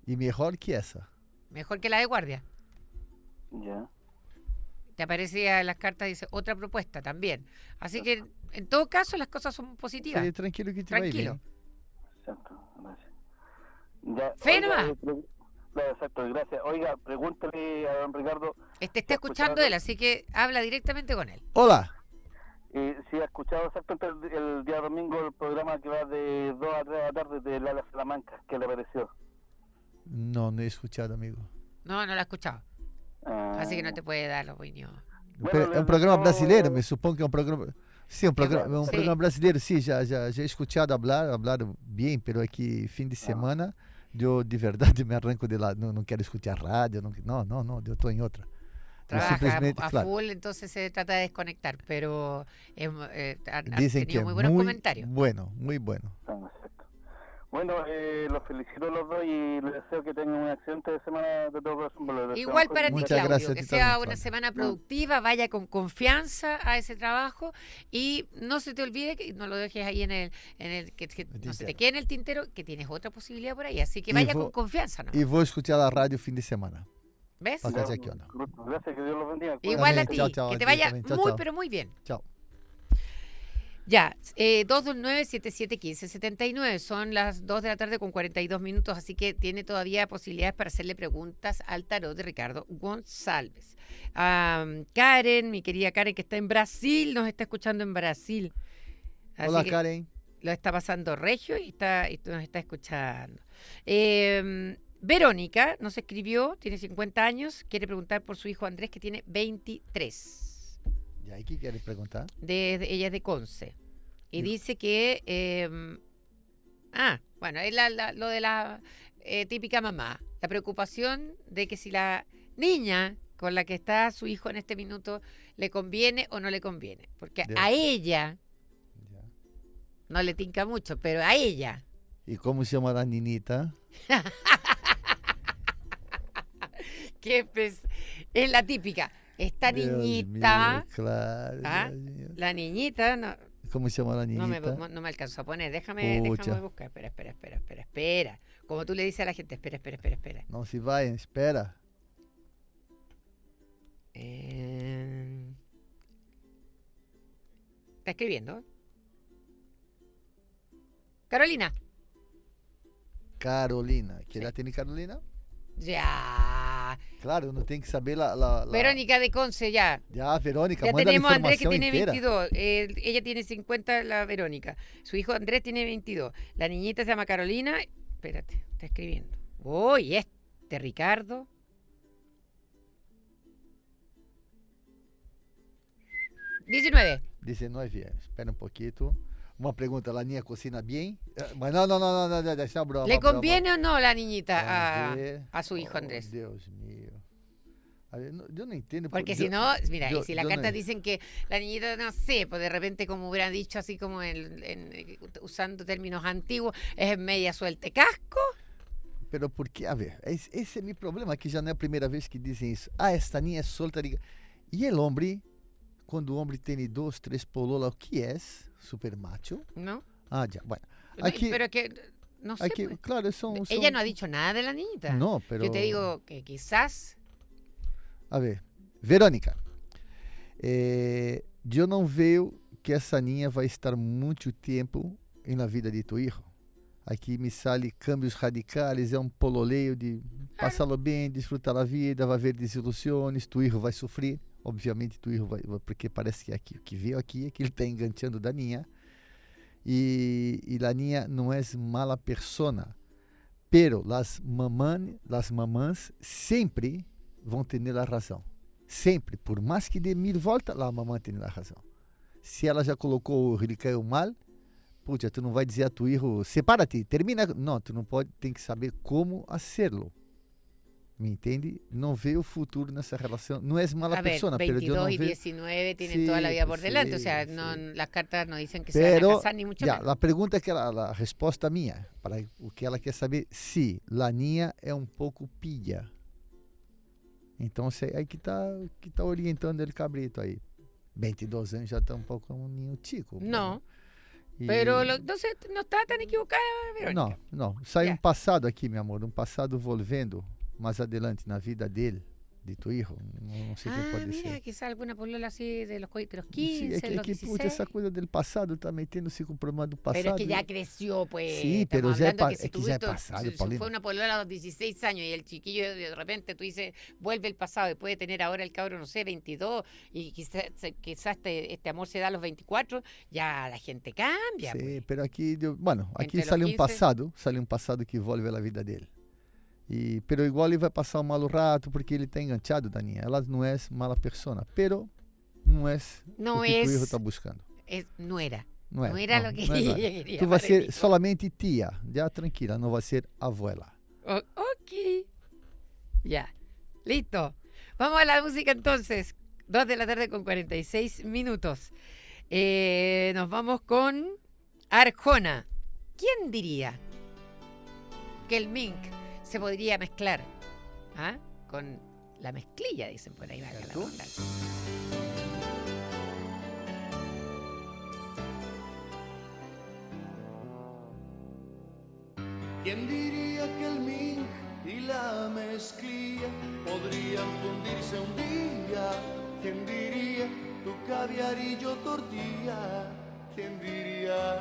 Y mejor que esa. Mejor que la de guardia. Ya. Te aparecía en las cartas, dice otra propuesta también. Así que en todo caso las cosas son positivas. Sí, tranquilo que te va a ir Tranquilo. bien. Exacto, gracias. Ya, Fe oiga, nomás. eh, pre- claro, exacto, gracias. Oiga, pregúntale a don Ricardo. Este está escuchando él, así que habla directamente con él. Hola. Eh, si ha escuchado exactamente el, el día domingo el programa que va de dos a tres de la tarde de Lala Salamanca, ¿qué le pareció? No, no he escuchado, amigo. No, no lo ha escuchado. Ah. Así que no te puede dar la opinión. Pero é um programa brasileiro, me supongo que é um programa. Sim, um programa, um Sim. programa brasileiro, sim, já, já, já he escuchado hablar, hablar bem, pero aqui fim de semana, eu de verdade me arranco de lá, não, não quero escutar rádio, não, não, não, não, eu estou em outra. Eu Trabaja simplesmente, a claro, full, entonces se trata de desconectar, pero eh, eh, ha, ha dizem que tenido é muy buenos muito comentarios. bueno, muito bueno. Ah, perfecto. Bueno, eh, los felicito a los dos y les deseo que tengan un excelente de semana de todo corazón. Lo deseo Igual mejor. para ti, Muchas Claudio, gracias a que ti sea también, una Claudio. semana productiva, vaya con confianza a ese trabajo y no se te olvide que no lo dejes ahí en el, en el que, que no se te tintero. quede en el tintero, que tienes otra posibilidad por ahí, así que Y vaya vou- con confianza, ¿no? E vou escutar a rádio fim de semana. ¿Ves? Para casa aqui, onda. Gracias, que Dios los bendiga. Igual a También. ti, Chao, chao, que a te ti vaya también. Chao, muy, chao. pero muy bien. Chao. Ya, eh, dos dos nueve, siete siete uno cinco, siete nueve, son las dos de la tarde con cuarenta y dos minutos, así que tiene todavía posibilidades para hacerle preguntas al tarot de Ricardo González. Am, Karen, mi querida Karen, que está en Brasil, nos está escuchando en Brasil. Así Hola, que Karen. Lo está pasando regio y, está, y nos está escuchando. Eh, Verónica nos escribió, tiene cincuenta años, quiere preguntar por su hijo Andrés, que tiene veintitrés. E aí, o que queres perguntar? De, de- ella es de Conce. Y dice que. eh, ah, bueno, es la- la- lo de la eh, típica mamá. La preocupación de que si la niña con la que está su hijo en este minuto le conviene o no le conviene. Porque Ya. a ella no le tinca mucho, pero a ella. E como se chama a ninita? Que pues, es la típica. Esta Dios niñita. mío, claro. ¿ah? Dios mío. La niñita. No, Como se chama a No me, ninita? no me alcanzó a poner, déjame, déjame Pucha. buscar. Espera, espera, espera, espera, espera. Como tú le dices a la gente, espera, espera, espera, espera. Não se vai, espera. Eh, Está escribiendo. Carolina. Carolina. Que edad tiene Carolina? Ya. Claro, uno tiene que saber la... la, la- Verónica de Conce, ya. Ya, Verónica, Ya manda la tenemos a Andrés que información tiene entera. veintidós. eh, ella tiene cincuenta, la Verónica. Su hijo Andrés tiene veintidós. La niñita se llama Carolina. Espérate, está escribiendo. Uy, este Ricardo. diecinueve. diecinueve anos. Espera um pouquinho. Uma pergunta, a Laninha cocina bem? Eh, Mas não, não, não, não, não, não, deixa broma. ¿Le broma. conviene o no la niñita Vamos a, ver. a su hijo Oh, Andrés? Dios mío. A ver, no- yo no entiendo. por- Porque yo- si no, mira, yo- y si las yo no- cartas dicen que la niñita, no sé, pues de repente, como hubieran dicho, así como en, en- eh, usando términos antiguos, es media suelte casco. Pero por quê? A ver, esse, esse é meu problema, que já não é a primeira vez que dizem isso. Ah, esta niña é solta. diga- E o homem, quando o homem tem dois, três pololas, o que é? Super macho? ¿No? Ah, já, bueno. No, Aqui, pero que, no sé. aqui pues. claro, são... Ella são- no ha dicho nada de la niñita. No, pero- Yo te digo que quizás. A ver, Verônica, eh, eu não vejo que essa ninha vai estar muito tempo na vida de tu hijo. Aqui me sale câmbios radicais, é um pololeio de passá-lo bem, desfrutar a vida, vai haver desilusões, tu hijo vai sofrer, obviamente tu hijo vai, vai- porque parece que aqui, o que veio aqui é que ele está enganchando da ninha, e, e a ninha não é mala persona, pero las mamãs, las mamãs sempre vão ter a razão. Sempre, por mais que dê mil voltas, lá a mamãe tem a razão. Se ela já colocou, ele caiu mal, puxa, tu não vai dizer a tu hijo, separa-te, termina. Não, tu não pode, tem que saber como hacerlo. ¿Me entende? Não vê o futuro nessa relação. Não é mala A ver, persona, pero eu não veintidós y vejo. diecinueve tienen Sí, toda la vida por sí, delante. O sea, sí. no, las cartas no dicen que se van a Pero, casar, ni mucho já, menos. a pergunta que ela, a resposta minha, para o que ela quer saber, se Laninha é um pouco pilha. Então, cê- aí que tá, que tá orientando ele cabrito aí. vinte e dois anos já tá um pouco um ninho tico. No. E- Pero lo- entonces no estaba tan equivocada, Verónica. Não, não. Sai Já. um passado aqui, meu amor. Um passado volvendo mais adelante na vida dele, de tu hijo. Não, não sei o que Ah, pode mira, ser. quizá alguna polola así de los, co- de los Sim, quince, é que, é los que puta, dieciséis. essa coisa do passado tá metendo-se com o problema do passado. Pero es que ya creció, pues. Sí, Estamos pero ya es hablando pa- que si es que ya es tuviste- pasado, si- si Paulina. fue una polola a los dieciséis años y el chiquillo de repente tú dices, vuelve el pasado y puede tener ahora el cabro, no sé, veintidós, y quizás quizás este, este amor se da a los veinticuatro, ya la gente cambia. Sim, pues. pero aqui, deu- bueno, aqui Entre los saiu um quince. passado, saiu um passado que volve à vida dele. E, pero igual ele vai passar um malo rato porque ele está enganchado, Daninha. Ela não é mala persona, pero não é No o que tu es- hijo está buscando. Es- no era. Não é. No era não, lo que não é ella nada. quería. Tu vai para ser el hijo. solamente tia, já tranquila, não vai ser abuela. O- ok. Ya. Listo. Vamos a la música entonces. Dos de la tarde con cuarenta y seis minutos. Eh, nos vamos con Arjona. ¿Quién diría que el mink se podría mezclar ¿ah? con la mezclilla, dicen por ahí, valga la redundancia? ¿Quién diría que el mink y la mezclilla podrían fundirse un día? ¿Quién diría tu caviar y yo tortilla? ¿Quién diría?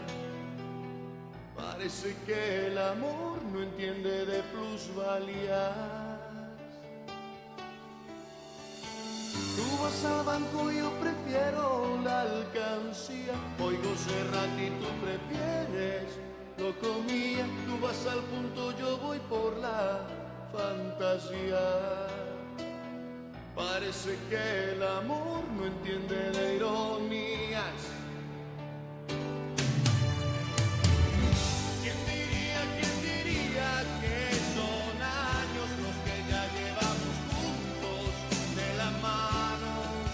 Parece que el amor no entiende de plusvalías. Tú vas al banco, yo prefiero la alcancía. Oigo Serrat y tú prefieres lo comía. Tú vas al punto, yo voy por la fantasía. Parece que el amor no entiende de ironías. ¿Quién diría, quién diría que son años los que ya llevamos juntos de la mano?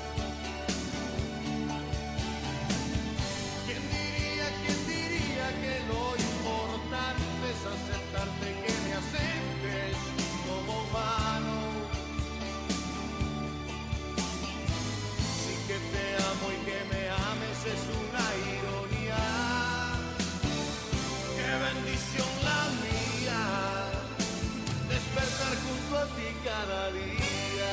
¿Quién diría, quién diría que lo importante es aceptarte, que me aceptes como humano? Sí que te amo y que me ames es una ironía. Qué bendición la mía, despertar junto a ti cada día.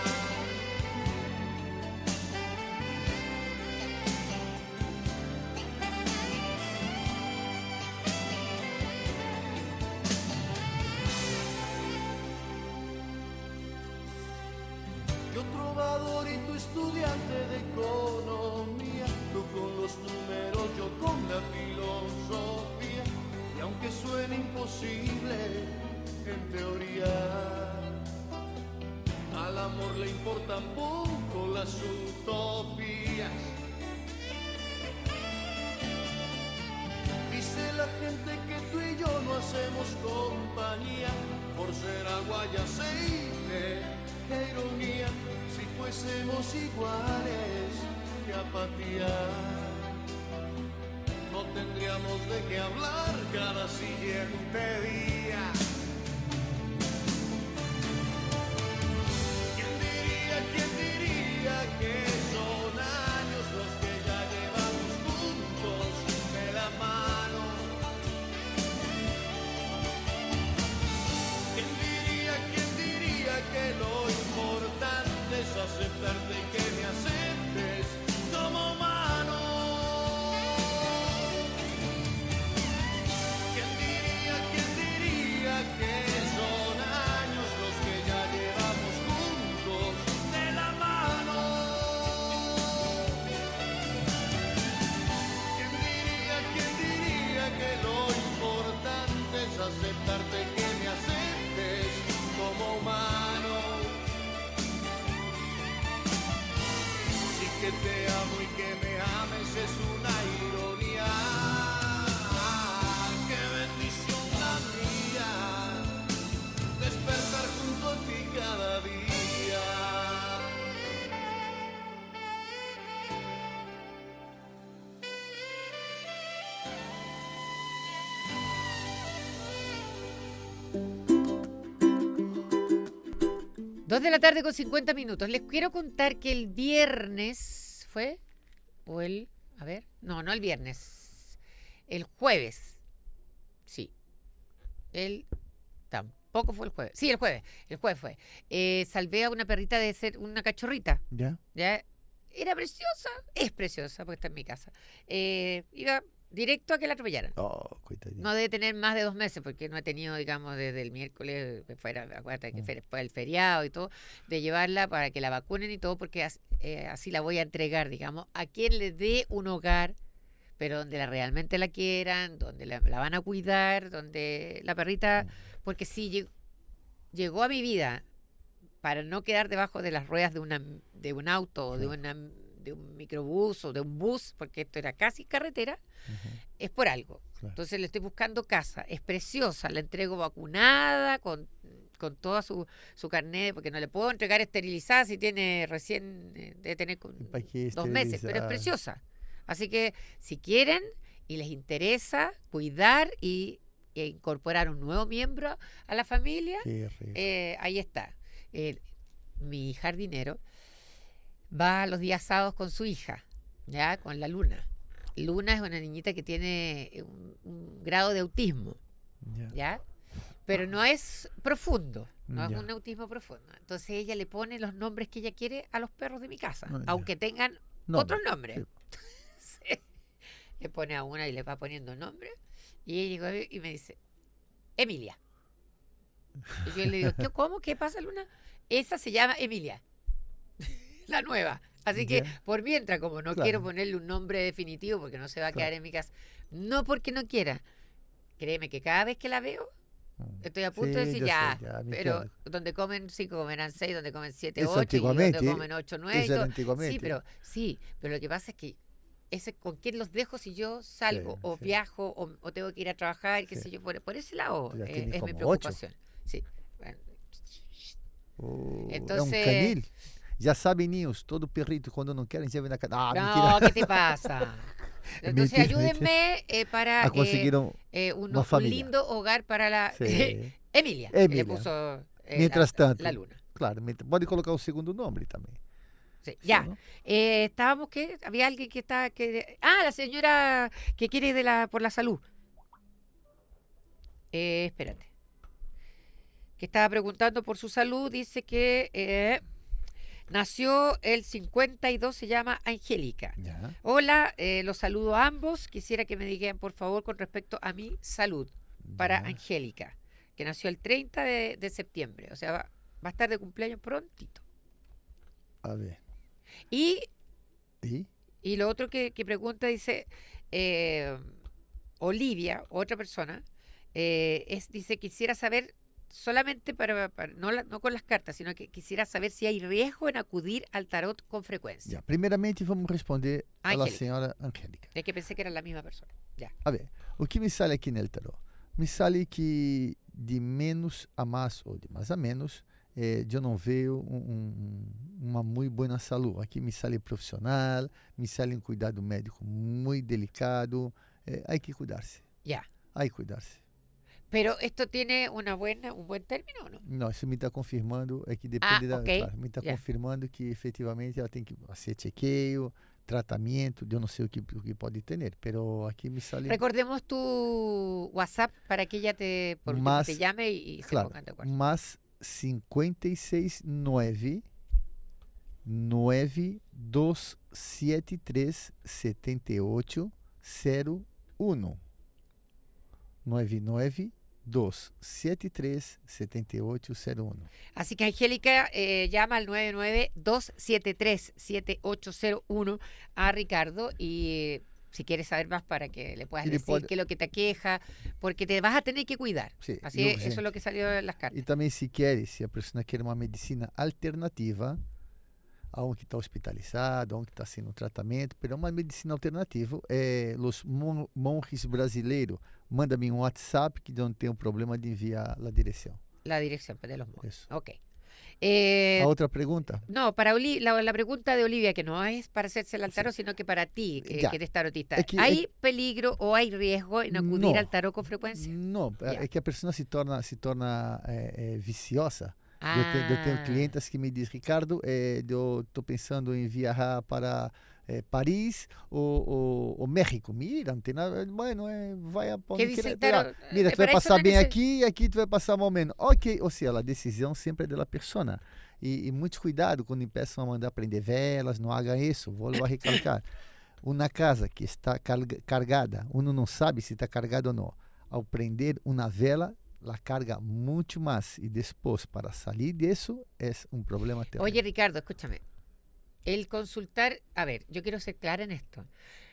Yo trovador y tú estudiante de economía, tú con los números, yo con la filosofía. Y aunque suene imposible en teoría, al amor le importan poco las utopías. Dice la gente que tú y yo no hacemos compañía por ser agua y aceite. Qué ironía, si fuésemos iguales, qué apatía. No tendríamos de qué hablar cada siguiente día. ¿Quién diría, quién diría que son años los que ya llevamos juntos de la mano? ¿Quién diría, quién diría que lo importante es aceptarte y que me aceptes como humano? ¿Quién diría, quién diría que son años los que ya llevamos juntos de la mano? ¿Quién diría, quién diría que lo importante es aceptarte y que me aceptes como humano? Sí que te amo y que me ames es una ironía. Qué bendición la mía, despertar junto a ti cada día. Dos de la tarde con cincuenta minutos. Les quiero contar que el viernes fue, o el, a ver, no, no el viernes, el jueves. Sí. El tampoco fue el jueves. Sí, el jueves. El jueves fue. Eh, salvé a una perrita de ser una cachorrita. ¿Ya? ¿Ya? Era preciosa. Es preciosa porque está en mi casa. Eh, iba directo a que la atropellaran. Oh, cuidadito. No debe tener más de dos meses, porque no he tenido, digamos, desde el miércoles, que fuera, acuérdate que fue después del feriado y todo, de llevarla para que la vacunen y todo, porque as- eh, así la voy a entregar, digamos, a quien le dé un hogar, pero donde la, realmente la quieran, donde la, la van a cuidar, donde la perrita, porque si lleg- llegó a mi vida para no quedar debajo de las ruedas de, una, de un auto o de, una, de un microbús o de un bus, porque esto era casi carretera, es por algo. Claro. Entonces le estoy buscando casa. Es preciosa, la entrego vacunada, con, con toda su, su carnet, porque no le puedo entregar esterilizada si tiene recién, eh, debe tener con ¿Para qué dos meses, pero es esterilizar? preciosa. Así que si quieren y les interesa cuidar y, e incorporar un nuevo miembro a la familia, Qué rico. eh, ahí está. Eh, mi jardinero va los días sábados con su hija, ya, con la Luna. Luna es una niñita que tiene un, un grado de autismo, Ya. ¿ya? Pero no es profundo, no Ya. es un autismo profundo. Entonces ella le pone los nombres que ella quiere a los perros de mi casa, Ah, ya. aunque tengan Nombre, otros nombres. sí. Sí. Le pone a una y le va poniendo nombre. Y ella llegó y me dice, Emilia. Y yo le digo, ¿qué, ¿cómo? ¿Qué pasa, Luna? Esa se llama Emilia, la nueva. Así que Ya. por mientras, como no Claro. quiero ponerle un nombre definitivo porque no se va a quedar Claro. en mi casa, no porque no quiera, créeme que cada vez que la veo, estoy a punto de Sí, decir yo ya, sé, ya, me pero entiendo. donde comen cinco comerán seis, donde comen siete, Eso ocho, y antiguamente, donde comen ocho, nueve. y eso era todo. antiguamente. Sí, pero, sí, pero lo que pasa es que ese con quién los dejo si yo salgo Sí, o sí. viajo o, o tengo que ir a trabajar, qué Sí. sé yo, por, por ese lado Ya eh, tiene es mi como ocho. preocupación. Sí. Bueno, Oh, é um Entonces- canil. Já sabem, niños, todo perrito quando não querem llevan a casa. Ah, no, mentira. ¿qué te pasa? Entonces Mentira, ayúdenme eh, para A eh, conseguir un- eh, un, una un familia. lindo hogar para la Sí. Emilia, que le Emilia. puso eh, Mientras la, tanto. la Luna. Claro, mientras- pode colocar o segundo nome também. Sí, ya. ¿no? Eh, estábamos que había alguien que está que ah, la señora que quiere de la por la salud. Eh, espérate. Que estaba preguntando por su salud, dice que eh, nació el cincuenta y dos, se llama Angélica. Ya. Hola, eh, los saludo a ambos. Quisiera que me digan, por favor, con respecto a mi salud, para Ya. Angélica, que nació el treinta de, de septiembre. O sea, va, va a estar de cumpleaños prontito. A ver. Y, ¿Y? y lo otro que, que pregunta, dice, eh, Olivia, otra persona, eh, es, dice, quisiera saber, solamente para, para- no, la- no con las cartas, sino que quisiera saber si hay riesgo en acudir al tarot con frecuencia. Já. Primeiramente, vamos responder à Angélica. senhora Angélica. Es que pensé que era la misma persona. Ya. A ver, o que me sale aqui no tarot? Me sale que de menos a mais ou de mais a menos, eh, eu não vejo um, um, uma muito boa saúde. Aqui me sale profissional, me sale um cuidado médico muito delicado. Eh, hay que cuidarse, Ya. hay que cuidarse. Pero esto tiene una buena, un buen término, ¿o no? Não, isso me está confirmando, é que depende da. ok, Claro, me está já. confirmando que efetivamente ela tem que fazer chequeio, tratamento, eu não sei o que, o que pode ter, pero aqui me sale. Recordemos tu WhatsApp para que ella te, por último, Más- te llame y, y se Claro, pongan de acuerdo. mas cinquenta e seis nove nove dois sete três sete oito zero um nove nove dois sete três sete oito zero um. Así que Angélica eh, llama al nueve nueve dos siete tres siete ocho cero uno a Ricardo y eh, si quieres saber más para que le puedas Y le decir puede- qué es lo que te aqueja, porque te vas a tener que cuidar. Sí, Así y es, eso urgente. es lo que salió en las cartas. E também, se quer, se a pessoa quer uma medicina alternativa a um que está hospitalizado, a um que está sendo tratamento, pero uma medicina alternativa, é, os mon monges brasileiros mandam-me um WhatsApp que não tem o problema de enviar a direção. La dirección de los monjes. Eso. Ok. Eh, a outra pergunta? No, para Oli- la, la pregunta de Olivia, que no es para hacerse el tarot, sino que para ti, que, Ya. que eres tarotista. Es que- ¿Hay peligro o hay riesgo en acudir No. al tarot con frecuencia? Não, Ya. é que a pessoa se torna, se torna é, é, viciosa Ah. Eu, te, eu tenho clientes que me dizem, Ricardo, eh, eu estou pensando em viajar para eh, Paris ou, ou, ou México. Mira, não tem nada. Bueno, eh, vai a Que dice el tarot, Mira, eh, tu vai para eso passar no bem neces- aqui e aqui tu vai passar mal menos. Ok, ou seja, a decisão sempre é da pessoa. E, e muito cuidado quando empeçam a mandar prender velas, não haga isso. Vou a recalcar. Uma casa que está carga- cargada, uno não sabe se está cargada ou não. Ao prender uma vela, la carga mucho más y después para salir de eso es un problema terrible. Oye, Ricardo, escúchame. El consultar, a ver, yo quiero ser clara en esto.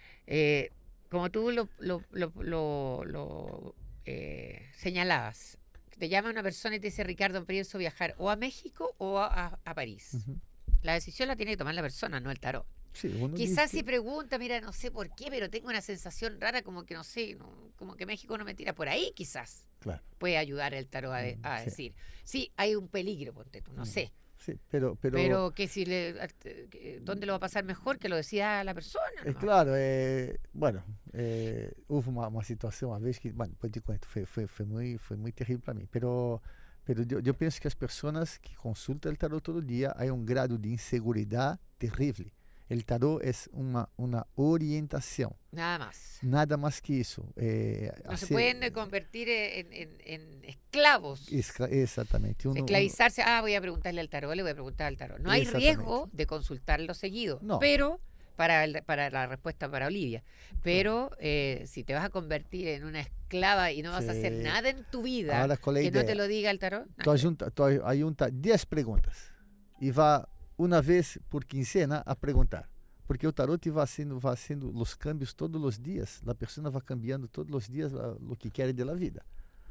Eh, como tú lo, lo, lo, lo- lo, eh, señalabas, te llama una persona y te dice, Ricardo, pienso viajar o a México o a, a- a París. Ujú. La decisión la tiene que tomar la persona, no el tarot. Sí, uno Quizás dice si pregunta, mira, no sé por qué, pero tengo una sensación rara, como que no sé, no- como que México no me tira por ahí, quizás. Claro. Puede ayudar el tarot a, de- a sí. decir, sí, hay un peligro, ponte tú, no sé. Sí, pero, pero, Pero que si le, que- ¿dónde lo va a pasar mejor? Que lo decida la persona. é ¿no? claro, é, bueno, é, houve uma, uma situação uma vez que, bueno, depois te conto, foi, foi, foi, muito, foi muito terrível para mim, pero, pero eu, eu penso que as pessoas que consultam o tarot todo dia, há um grado de inseguridade terrível. O tarot é uma, uma orientação, Nada más. nada mais que isso. É, No se hacer- pueden eh, convertir en, en- en esclavos. escra- exatamente. Uno- uno- Esclavizarse. Ah, voy a preguntarle al tarot, le voy a preguntar al tarot. No hay Exactamente. riesgo de consultarlo seguido. No. Pero, para, el- para la respuesta para Olivia, pero eh, si te vas a convertir en una esclava y no vas a hacer Sí. nada en tu vida Ahora, ¿cuál es que la no te idea? lo diga el tarot. Tu ajunta, tu ajunta dez perguntas e vai uma vez por quincena a perguntar. Porque o tarot vai sendo, vai sendo os câmbios todos os dias. A pessoa vai cambiando todos os dias ah, o que quer da vida.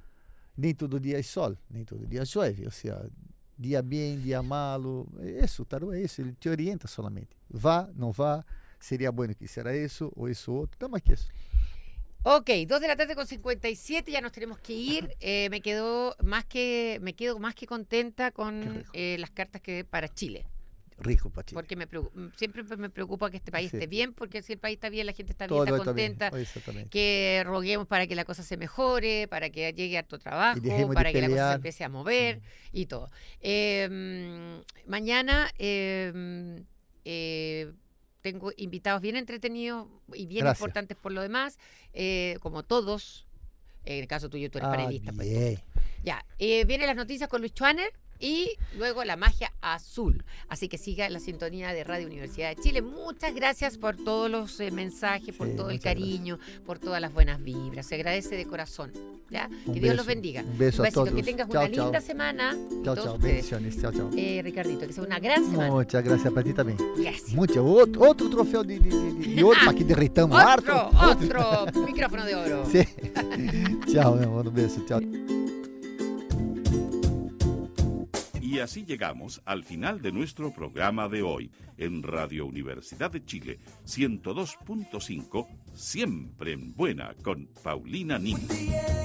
Nem todo dia é sol, nem todo dia chove. Ou seja, dia bem, dia malo. É isso, o tarot é isso. Ele te orienta solamente. Vá, não vá, seria bueno que será isso ou isso outro. Não mais que isso. Ok, dos de la tarde con cincuenta y siete, ya nos tenemos que ir. Eh, me quedo más que me quedo más que contenta con eh, las cartas que para Chile. Rico para Chile. Porque me preocu- siempre me preocupa que este país Sí. esté bien, porque si el país está bien, la gente está bien, Todo está está bien. contenta. Exactamente. Que roguemos para que la cosa se mejore, para que llegue a tu trabajo, Y dejemos de para que la cosa se pelear. empiece a mover y todo. Eh, mm, mañana eh, eh, tengo invitados bien entretenidos y bien Gracias. importantes por lo demás, eh, como todos. En el caso tuyo, tú eres Ah, panelista. pues, bien. tú. Ya, eh, vienen las noticias con Luis Schwanner y luego la magia azul. Así que siga la sintonía de Radio Universidad de Chile. Muchas gracias por todos los eh, mensajes, por Sí, todo el muchas cariño, por todas las buenas vibras. Se agradece de corazón. ¿Ya? Un Que Dios beso, los bendiga. un beso a besito, todos. que tengas Chao, una chao. linda semana. Chao, todos chao. ustedes. Bendiciones. Chao, chao. Eh, Ricardito, que sea una gran semana. Muchas gracias para ti também. Gracias. Mucho. Outro, outro troféu de, de, de, de ouro para que derritamos Otro, harto. otro micrófono de oro. Sí. Chao, meu amor. Um beijo. Chao. Y así llegamos al final de nuestro programa de hoy en Radio Universidad de Chile ciento dos punto cinco, siempre en buena con Paulina Nin.